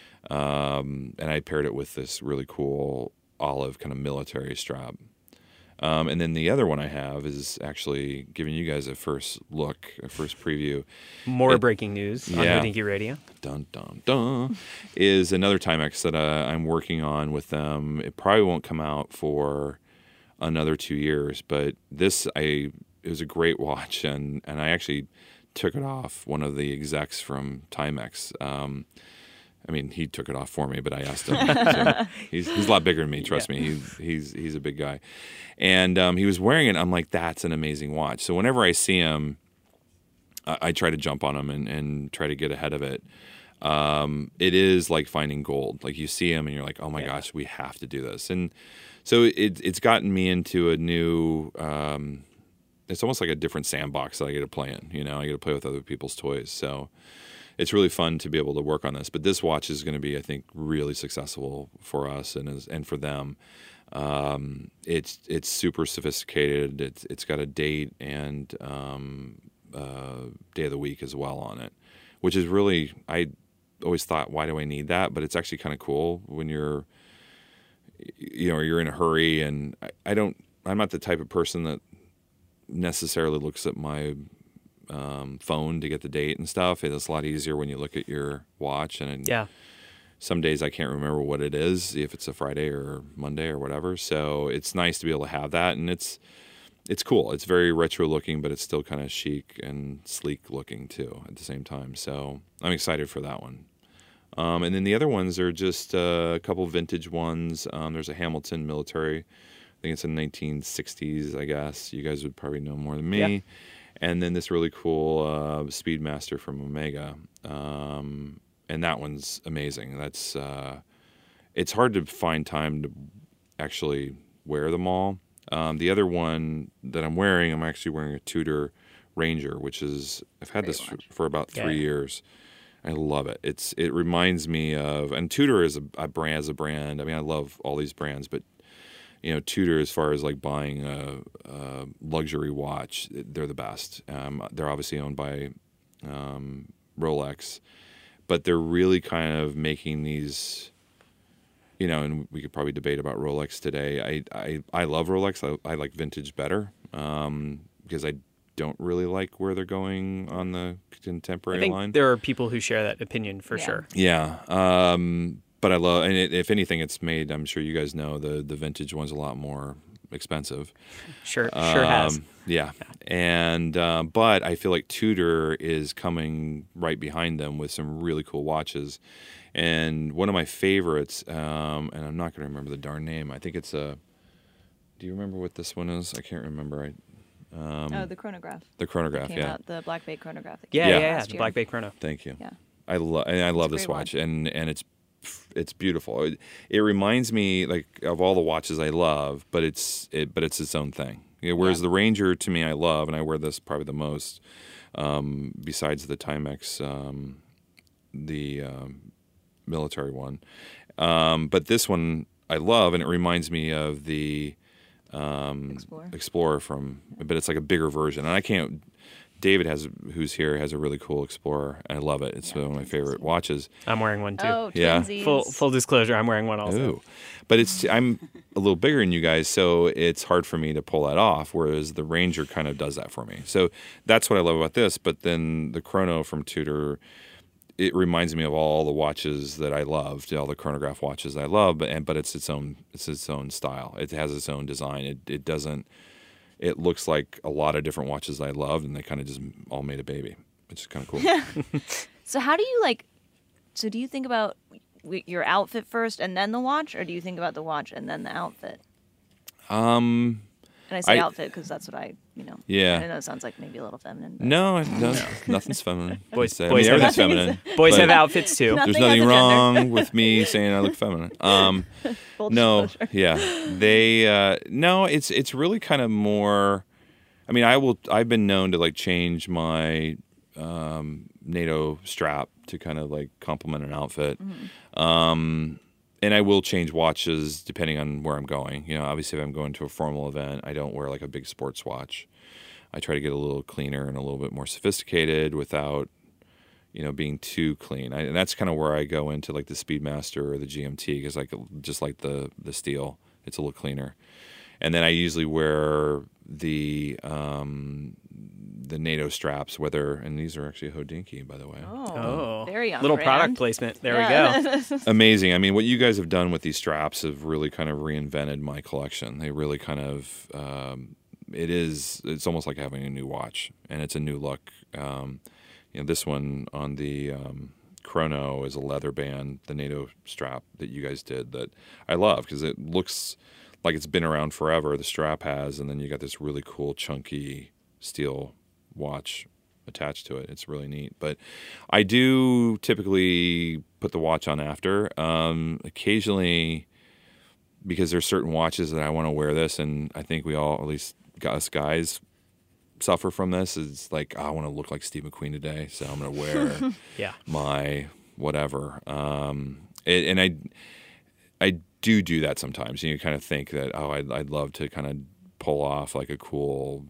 And I paired it with this really cool olive kind of military strap. And then the other one I have is actually giving you guys a first look, a first preview. More breaking news on Hodinkee Radio. Dun, dun, dun. Is another Timex that I'm working on with them. It probably won't come out for another 2 years, but it was a great watch, and I actually took it off one of the execs from Timex. I mean, he took it off for me, but I asked him. So he's a lot bigger than me. Trust me, he's a big guy, and he was wearing it. I'm like, that's an amazing watch. So whenever I see him, I try to jump on him and try to get ahead of it. It is like finding gold. Like you see him and you're like, oh my gosh, we have to do this. And so it's gotten me into a new. It's almost like a different sandbox that I get to play in. I get to play with other people's toys. So it's really fun to be able to work on this. But this watch is going to be, I think, really successful for us and for them. It's super sophisticated. It's got a date and day of the week as well on it, which is really, I always thought, why do I need that? But it's actually kind of cool when you're in a hurry, and I'm not the type of person that necessarily looks at my phone to get the date and stuff. It's a lot easier when you look at your watch, and some days I can't remember what it is, if it's a Friday or Monday or whatever. So it's nice to be able to have that, and it's cool. It's very retro looking, but it's still kind of chic and sleek looking too at the same time. So I'm excited for that one. And then the other ones are just a couple vintage ones. There's a Hamilton military. I think it's in the 1960s, I guess. You guys would probably know more than me. Yeah. And then this really cool Speedmaster from Omega. And that one's amazing. That's it's hard to find time to actually wear them all. The other one that I'm actually wearing a Tudor Ranger, which is, I've had this for about 3 years. I love it. It reminds me of, and Tudor is a brand. I mean, I love all these brands, but Tudor, as far as like buying a luxury watch, they're the best. They're obviously owned by Rolex, but they're really kind of making these, and we could probably debate about Rolex today. I love Rolex. I like vintage better because I don't really like where they're going on the contemporary line. There are people who share that opinion for sure. Yeah. But I love, and if anything, it's made, I'm sure you guys know, the vintage one's a lot more expensive. Sure has. Yeah. And, but I feel like Tudor is coming right behind them with some really cool watches. And one of my favorites, and I'm not going to remember the darn name. I think it's do you remember what this one is? I can't remember. The chronograph. The chronograph, Out, the Black Bay chronograph. The Black Bay chrono. Thank you. Yeah. I love this watch, and it's beautiful. It reminds me like of all the watches I love, but it's its own thing. Whereas the Ranger, to me, I love, and I wear this probably the most, besides the Timex, the military one. But this one I love, and it reminds me of the Explorer but it's like a bigger version, and I can't David who's here, has a really cool Explorer. I love it. It's one of my favorite watches. I'm wearing one too. Oh, Yeah. twinsies. Full disclosure, I'm wearing one also. Ooh. But I'm a little bigger than you guys, so it's hard for me to pull that off, whereas the Ranger kind of does that for me. So that's what I love about this. But then the Chrono from Tudor, it reminds me of all the watches that I loved, all the chronograph watches I love, but it's its own style. It has its own design. It doesn't. It looks like a lot of different watches I loved, and they kind of just all made a baby, which is kind of cool. So how do you so do you think about your outfit first and then the watch, or do you think about the watch and then the outfit? And I say outfit because that's what Yeah. I know it sounds like maybe a little feminine. But No, nothing's feminine. Boys everything's feminine. Boys but have outfits too. Nothing There's nothing has a gender. wrong with me saying I look feminine. Full No, disclosure. yeah, they no. It's really kind of more. I mean, I've been known to change my NATO strap to kind of complement an outfit. Mm-hmm. And I will change watches depending on where I'm going. Obviously, if I'm going to a formal event, I don't wear a big sports watch. I try to get a little cleaner and a little bit more sophisticated without, being too clean. And that's kind of where I go into the Speedmaster or the GMT because just like the steel, it's a little cleaner. And then I usually wear the NATO straps, and these are actually Hodinkee, by the way. Oh, very on little brand. product placement. There we go. Amazing. I mean, what you guys have done with these straps have really kind of reinvented my collection. They really kind of, it's almost like having a new watch, and it's a new look. This one on the Chrono is a leather band, the NATO strap that you guys did that I love because it looks like it's been around forever. The strap has, and then you got this really cool chunky steel watch attached to it. It's really neat. But I do typically put the watch on after. Occasionally, because there's certain watches that I want to wear this, and I think we all, at least us guys, suffer from this. It's I want to look like Steve McQueen today, so I'm going to wear my whatever. And I do that sometimes. You kind of think that, I'd love to kind of pull off a cool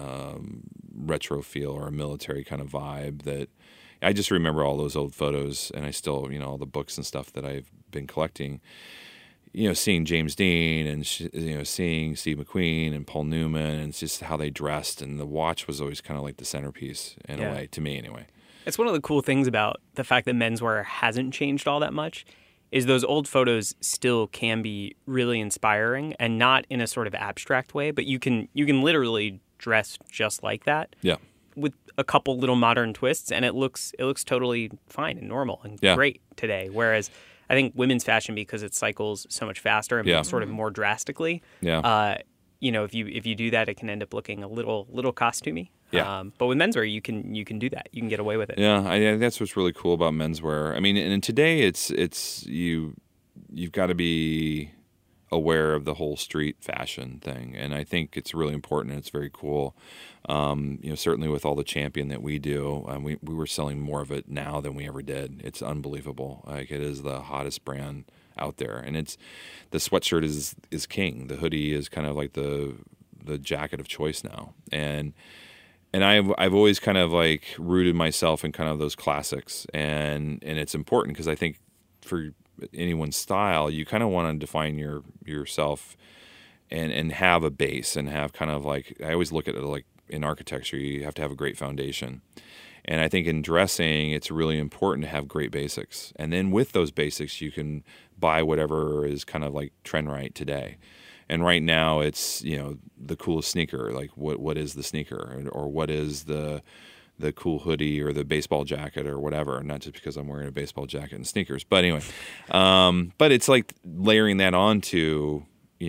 retro feel or a military kind of vibe. That I just remember all those old photos, and I still, all the books and stuff that I've been collecting. Seeing James Dean and seeing Steve McQueen and Paul Newman, and it's just how they dressed, and the watch was always kind of the centerpiece in a way, to me anyway. It's one of the cool things about the fact that menswear hasn't changed all that much is those old photos still can be really inspiring, and not in a sort of abstract way, but you can literally dress just like that. Yeah. With a couple little modern twists, and it looks totally fine and normal and great today. Whereas I think women's fashion, because it cycles so much faster and sort of more drastically, if you do that, it can end up looking a little costumey. Yeah. But with menswear, you can do that. You can get away with it. Yeah, that's what's really cool about menswear. I mean, and today it's you've got to be aware of the whole street fashion thing, and I think it's really important and it's very cool. Certainly with all the Champion that we do, we were selling more of it now than we ever did. It's unbelievable. It is the hottest brand out there, and the sweatshirt is king. The hoodie is kind of like the jacket of choice now, and I've always kind of rooted myself in kind of those classics, and it's important because I think for anyone's style, you kind of want to define yourself and have a base and have kind of I always look at it in architecture, you have to have a great foundation. And I think in dressing, it's really important to have great basics. And then with those basics, you can buy whatever is kind of trend right today. And right now, it's the coolest sneaker. What is the sneaker, or what is the cool hoodie or the baseball jacket or whatever? Not just because I'm wearing a baseball jacket and sneakers, but anyway. But it's layering that onto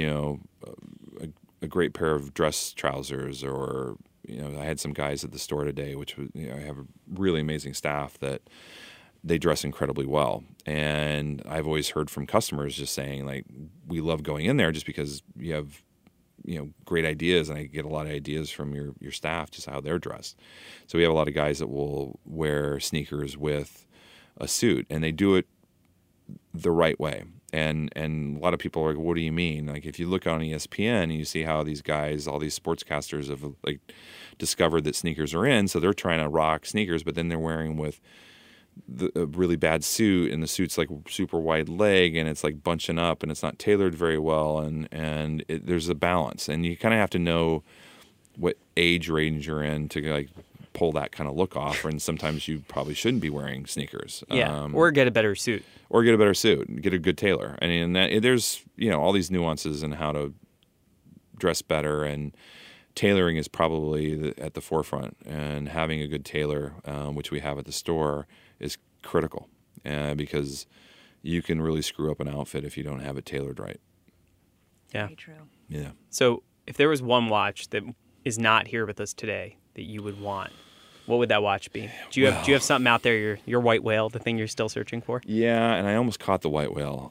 a great pair of dress trousers, or I had some guys at the store today, which was I have a really amazing staff that they dress incredibly well. And I've always heard from customers just saying we love going in there just because you have great ideas, and I get a lot of ideas from your staff just how they're dressed. So we have a lot of guys that will wear sneakers with a suit, and they do it the right way. And a lot of people are like, what do you mean? Like, if you look on ESPN and you see how these guys, all these sportscasters have like discovered that sneakers are in, so they're trying to rock sneakers, but then they're wearing with a really bad suit, and the suit's like super wide leg, and it's like bunching up, and it's not tailored very well, and there's a balance, and you kind of have to know what age range you're in to like pull that kind of look off, and sometimes you probably shouldn't be wearing sneakers. Yeah, or get a better suit. Or get a better suit, get a good tailor. I mean, there's all these nuances in how to dress better, and tailoring is probably at the forefront. And having a good tailor, which we have at the store, is critical because you can really screw up an outfit if you don't have it tailored right. Yeah, Very true. Yeah. So if there was one watch that is not here with us today that you would want, what would that watch be? Do you have something out there, your white whale, the thing you're still searching for? Yeah, and I almost caught the white whale.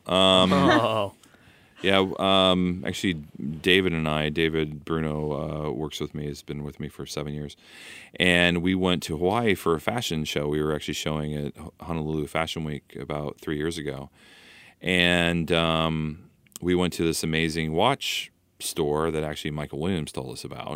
Yeah, actually, David Bruno works with me, has been with me for 7 years. And we went to Hawaii for a fashion show. We were actually showing at Honolulu Fashion Week about 3 years ago. And we went to this amazing watch store that actually Michael Williams told us about.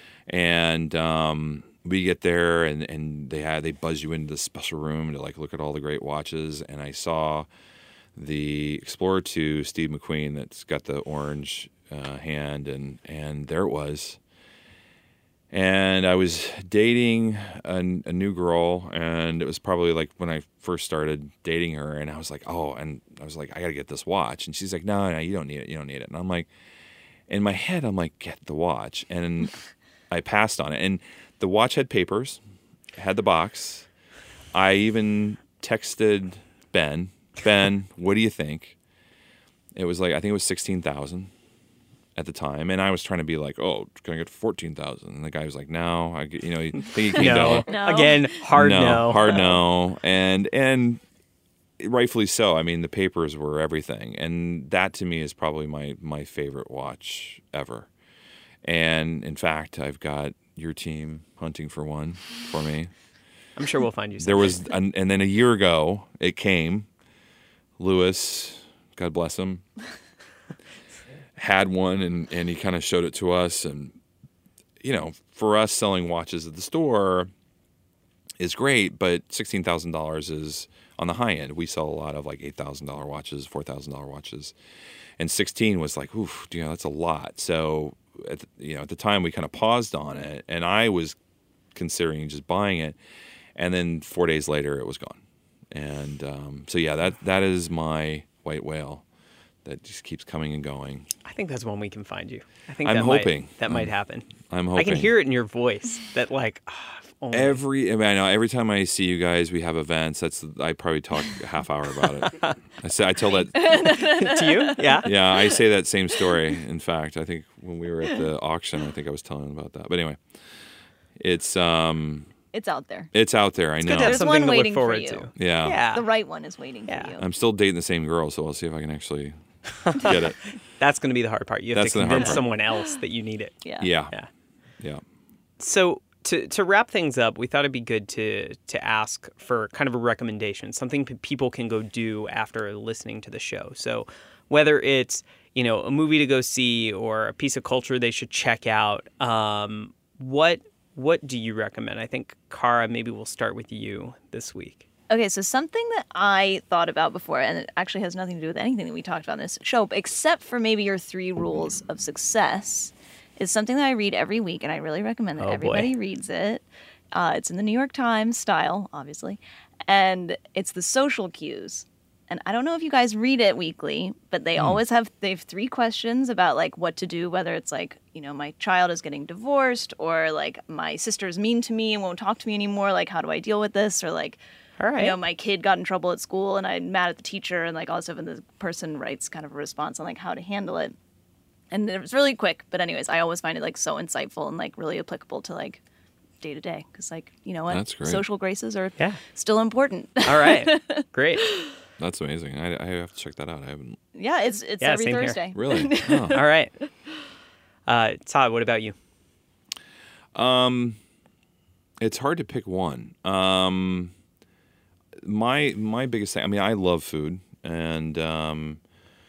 And we get there, and they buzz you into this special room to like look at all the great watches. And I saw the Explorer 2 Steve McQueen that's got the orange hand, and there it was. And I was dating a new girl, and it was probably like when I first started dating her, and I was like, I gotta get this watch. And she's like, no, you don't need it. And I'm like, in my head, I'm like, get the watch. And I passed on it. And the watch had papers, had the box. I even texted Ben, what do you think? It was like, I think it was $16,000 at the time, and I was trying to be like, can I get $14,000? And the guy was like, no, I think he came down. No. Again, hard no, and rightfully so. I mean, the papers were everything, and that to me is probably my favorite watch ever. And in fact, I've got your team hunting for one for me. I'm sure we'll find you something. There was, and then a year ago, it came. Lewis, God bless him, had one, and he kind of showed it to us. And, for us, selling watches at the store is great, but $16,000 is on the high end. We sell a lot of like $8,000 watches, $4,000 watches. And 16 was like, oof, that's a lot. So, at the time, we kind of paused on it, and I was considering just buying it. And then 4 days later, it was gone. And so, yeah, that is my white whale that just keeps coming and going. I think that's one we can find you. I think I'm hoping that might happen. I'm hoping. I can hear it in your voice that like only. I know every time I see you guys, we have events. I probably talk a half hour about it. I tell that to you. Yeah. Yeah, I say that same story. In fact, I think when we were at the auction, I think I was telling them about that. But anyway, it's out there. It's out there. I know. There's something one to waiting look forward for you. to. Yeah. The right one is waiting for you. I'm still dating the same girl, so I'll see if I can actually get it. That's going to be the hard part. You have That's to the hard convince part. someone else that you need it. Yeah. So to wrap things up, we thought it'd be good to ask for kind of a recommendation, something people can go do after listening to the show. So whether it's a movie to go see or a piece of culture they should check out, what do you recommend? I think, Cara, maybe we'll start with you this week. Okay, so something that I thought about before, and it actually has nothing to do with anything that we talked about in this show, except for maybe your 3 rules of success, is something that I read every week, and I really recommend that everybody reads it. It's in the New York Times style, obviously, and it's the social cues. And I don't know if you guys read it weekly, but they always have 3 questions about like what to do, whether it's like, my child is getting divorced, or like my sister's mean to me and won't talk to me anymore. Like, how do I deal with this? Or like, all right, my kid got in trouble at school and I'm mad at the teacher, and like all this stuff. And the person writes kind of a response on like how to handle it. And it was really quick. But anyways, I always find it like so insightful and like really applicable to like day to day. Because like, what? That's great. Social graces are still important. All right. Great. That's amazing. I have to check that out. I haven't. Yeah, it's every same Thursday. Here. Really? Oh. All right. Todd, what about you? It's hard to pick one. My biggest thing. I mean, I love food, and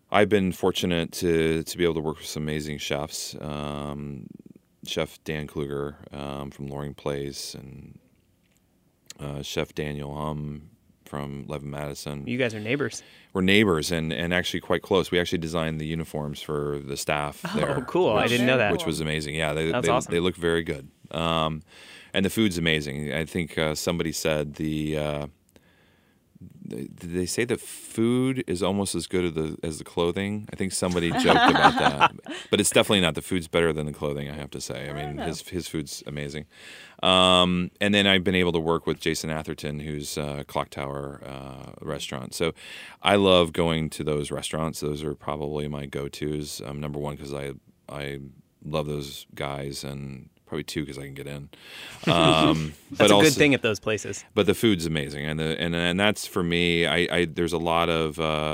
I've been fortunate to be able to work with some amazing chefs. Chef Dan Kluger from Loring Place, and Chef Daniel from Levin Madison. You guys are neighbors. We're neighbors and actually quite close. We actually designed the uniforms for the staff there. Oh, cool. I didn't know that. Which was amazing. Yeah, they awesome. They look very good. And the food's amazing. I think somebody said did they say the food is almost as good as the clothing? I think somebody joked about that. But it's definitely not. The food's better than the clothing, I have to say. I mean, his food's amazing. And then I've been able to work with Jason Atherton, who's Clock Tower restaurant. So I love going to those restaurants. Those are probably my go-tos. Number one, because I love those guys, and probably two, because I can get in. That's a good thing at those places. But the food's amazing, and that's for me. I there's a lot of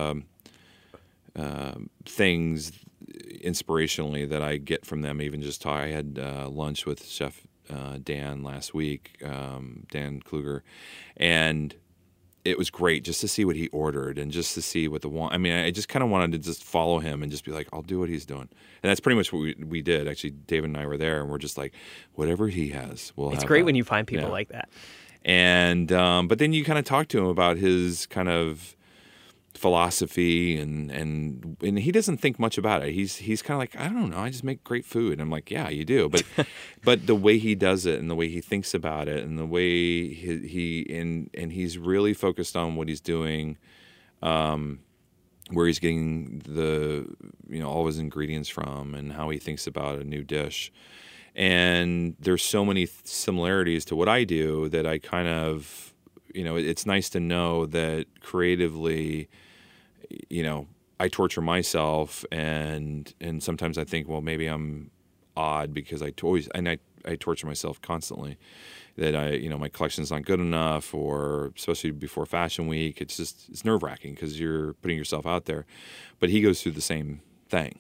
things inspirationally that I get from them. Even just I had lunch with Chef Dan last week, Dan Kluger, and it was great just to see what he ordered and just to see what I mean, I just kind of wanted to just follow him and just be like, I'll do what he's doing. And that's pretty much what we did. Actually, David and I were there, and we're just like, whatever he has, we'll have. It's great when you find people like that. And but then you kind of talk to him about his kind of philosophy, and he doesn't think much about it. He's kind of like, I don't know, I just make great food. And I'm like, yeah, you do, but the way he does it and the way he thinks about it and the way he's really focused on what he's doing, where he's getting all his ingredients from and how he thinks about a new dish. And there's so many similarities to what I do that I kind of, it's nice to know that creatively, I torture myself, and sometimes I think, well, maybe I'm odd because I torture myself constantly, that my collection's not good enough, or especially before Fashion Week, it's nerve-wracking because you're putting yourself out there. But he goes through the same thing,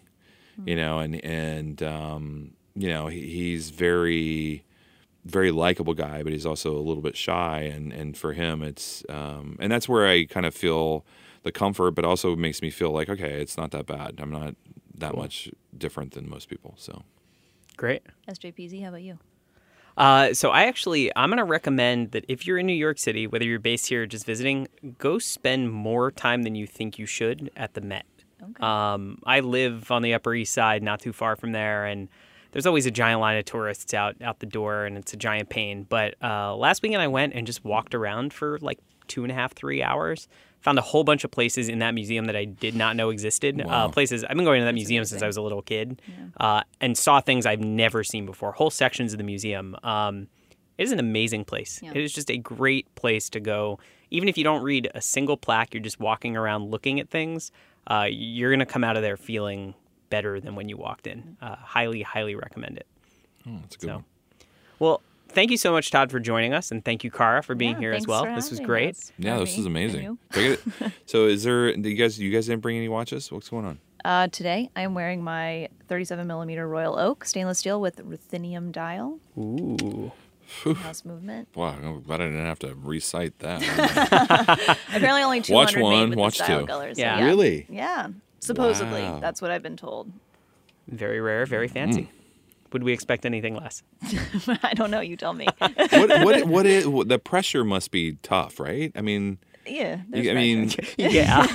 he's very, very likable guy, but he's also a little bit shy, and for him it's and that's where I kind of feel the comfort, but also makes me feel like, okay, it's not that bad. I'm not that much different than most people. So great. SJPZ, how about you? So I'm going to recommend that if you're in New York City, whether you're based here or just visiting, go spend more time than you think you should at the Met. Okay. I live on the Upper East Side, not too far from there, and there's always a giant line of tourists out the door, and it's a giant pain. But last weekend I went and just walked around for like 2.5, 3 hours. Found a whole bunch of places in that museum that I did not know existed. Wow. Places I've been going to that museum since I was a little kid, and saw things I've never seen before. Whole sections of the museum. It is an amazing place. Yeah. It is just a great place to go. Even if you don't read a single plaque, you're just walking around looking at things. You're going to come out of there feeling better than when you walked in. Highly, highly recommend it. Oh, that's a good one. Well, thank you so much, Todd, for joining us, and thank you, Cara, for being here as well. This was great. Yeah, this is amazing. So, you guys didn't bring any watches? What's going on? Today, I am wearing my 37mm Royal Oak stainless steel with ruthenium dial. Ooh. House movement. Wow, I'm glad I didn't have to recite that. Apparently, only 200 watch one, made with watch the style two. colors. Yeah. So Really? Yeah. Supposedly, Wow. that's what I've been told. Very rare, very fancy. Would we expect anything less? I don't know. You tell me. What is the pressure? Must be tough, right? I mean, yeah. Yeah. yeah.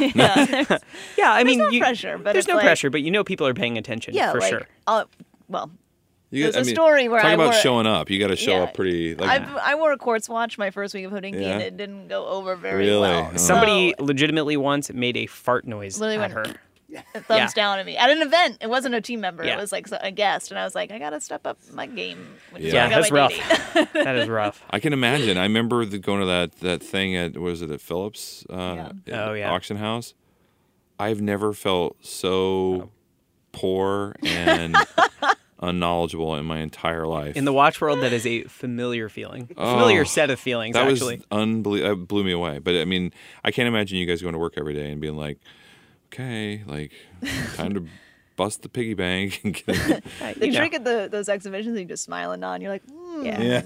Yeah. I mean, there's no pressure, but there's it's no like, pressure, but people are paying attention. Yeah, for like, sure. Well. There's a story where talk I about wore, showing up. You got to show up pretty. Like, I wore a quartz watch my first week of Houdini, and it didn't go over very Really? well. Oh. Somebody legitimately once made a fart noise at her. Thumbs down at me at an event. It wasn't a team member. Yeah. It was like a guest, and I was like, I gotta step up my game. That's rough. That is rough. I can imagine. I remember going to that thing at Phillips auction house. I've never felt so poor and unknowledgeable in my entire life. In the watch world, that is a familiar feeling. Familiar set of feelings, that actually. Was unbelievable. That blew me away. But, I mean, I can't imagine you guys going to work every day and being like, okay, like, time to bust the piggy bank. And the trick at those exhibitions, you just smile and nod, and you're like, Yeah.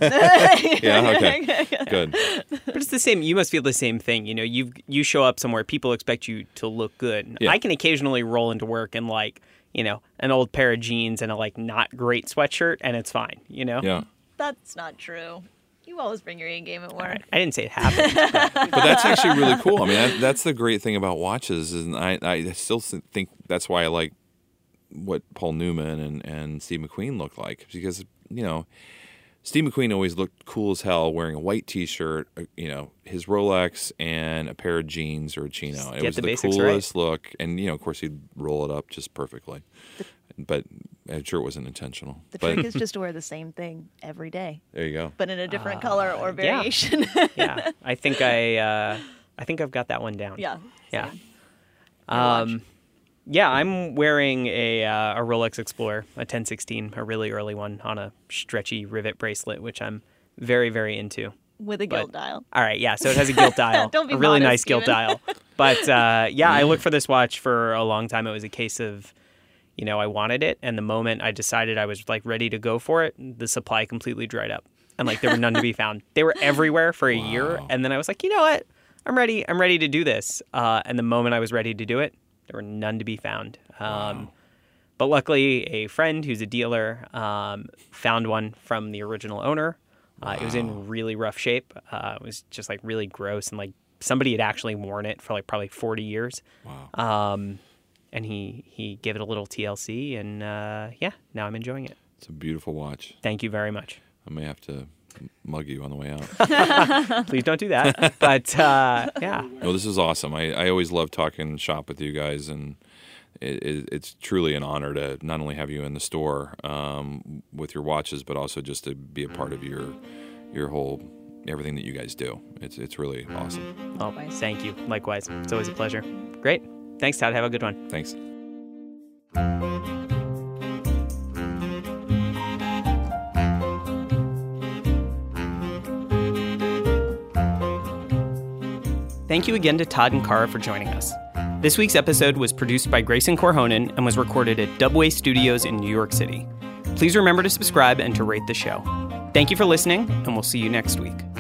Okay. Good. But it's the same. You must feel the same thing. You know, you show up somewhere, people expect you to look good. Yeah. I can occasionally roll into work in like, you know, an old pair of jeans and a like not great sweatshirt, and it's fine. You know. Yeah. That's not true. You always bring your A game at work. All right. I didn't say it happened. But that's actually really cool. I mean, that's the great thing about watches, and I still think that's why I like what Paul Newman and Steve McQueen look like, because, you know, Steve McQueen always looked cool as hell wearing a white T-shirt, you know, his Rolex, and a pair of jeans or a chino. It was the coolest look, and, you know, of course, he'd roll it up just perfectly. But I'm sure it wasn't intentional. The trick is just to wear the same thing every day, There you go. but in a different color or variation. Yeah. I think I've got that one down. Yeah. Yeah. Watch. Yeah, I'm wearing a Rolex Explorer, a 1016, a really early one, on a stretchy rivet bracelet, which I'm very, very into. With a gilt dial. All right, yeah, so it has a gilt dial. Don't be a really modest, nice gilt Steven. dial. But yeah, I looked for this watch for a long time. It was a case of, you know, I wanted it, and the moment I decided I was like ready to go for it, the supply completely dried up, and like there were none to be found. They were everywhere for a year, and then I was like, you know what? I'm ready to do this. And the moment I was ready to do it, there were none to be found. But luckily, a friend who's a dealer found one from the original owner. It was in really rough shape. It was just like really gross, and like somebody had actually worn it for like probably 40 years. Wow. And he gave it a little TLC, and yeah, now I'm enjoying it. It's a beautiful watch. Thank you very much. I may have to mug you on the way out. Please don't do that. But yeah. No, this is awesome. I always love talking shop with you guys, and it's truly an honor to not only have you in the store with your watches, but also just to be a part of your whole everything that you guys do. It's really awesome. Oh, thank you. Likewise. It's always a pleasure. Great. Thanks, Todd. Have a good one. Thanks. Thank you again to Todd and Kara for joining us. This week's episode was produced by Grayson Corhonen and was recorded at Dubway Studios in New York City. Please remember to subscribe and to rate the show. Thank you for listening, and we'll see you next week.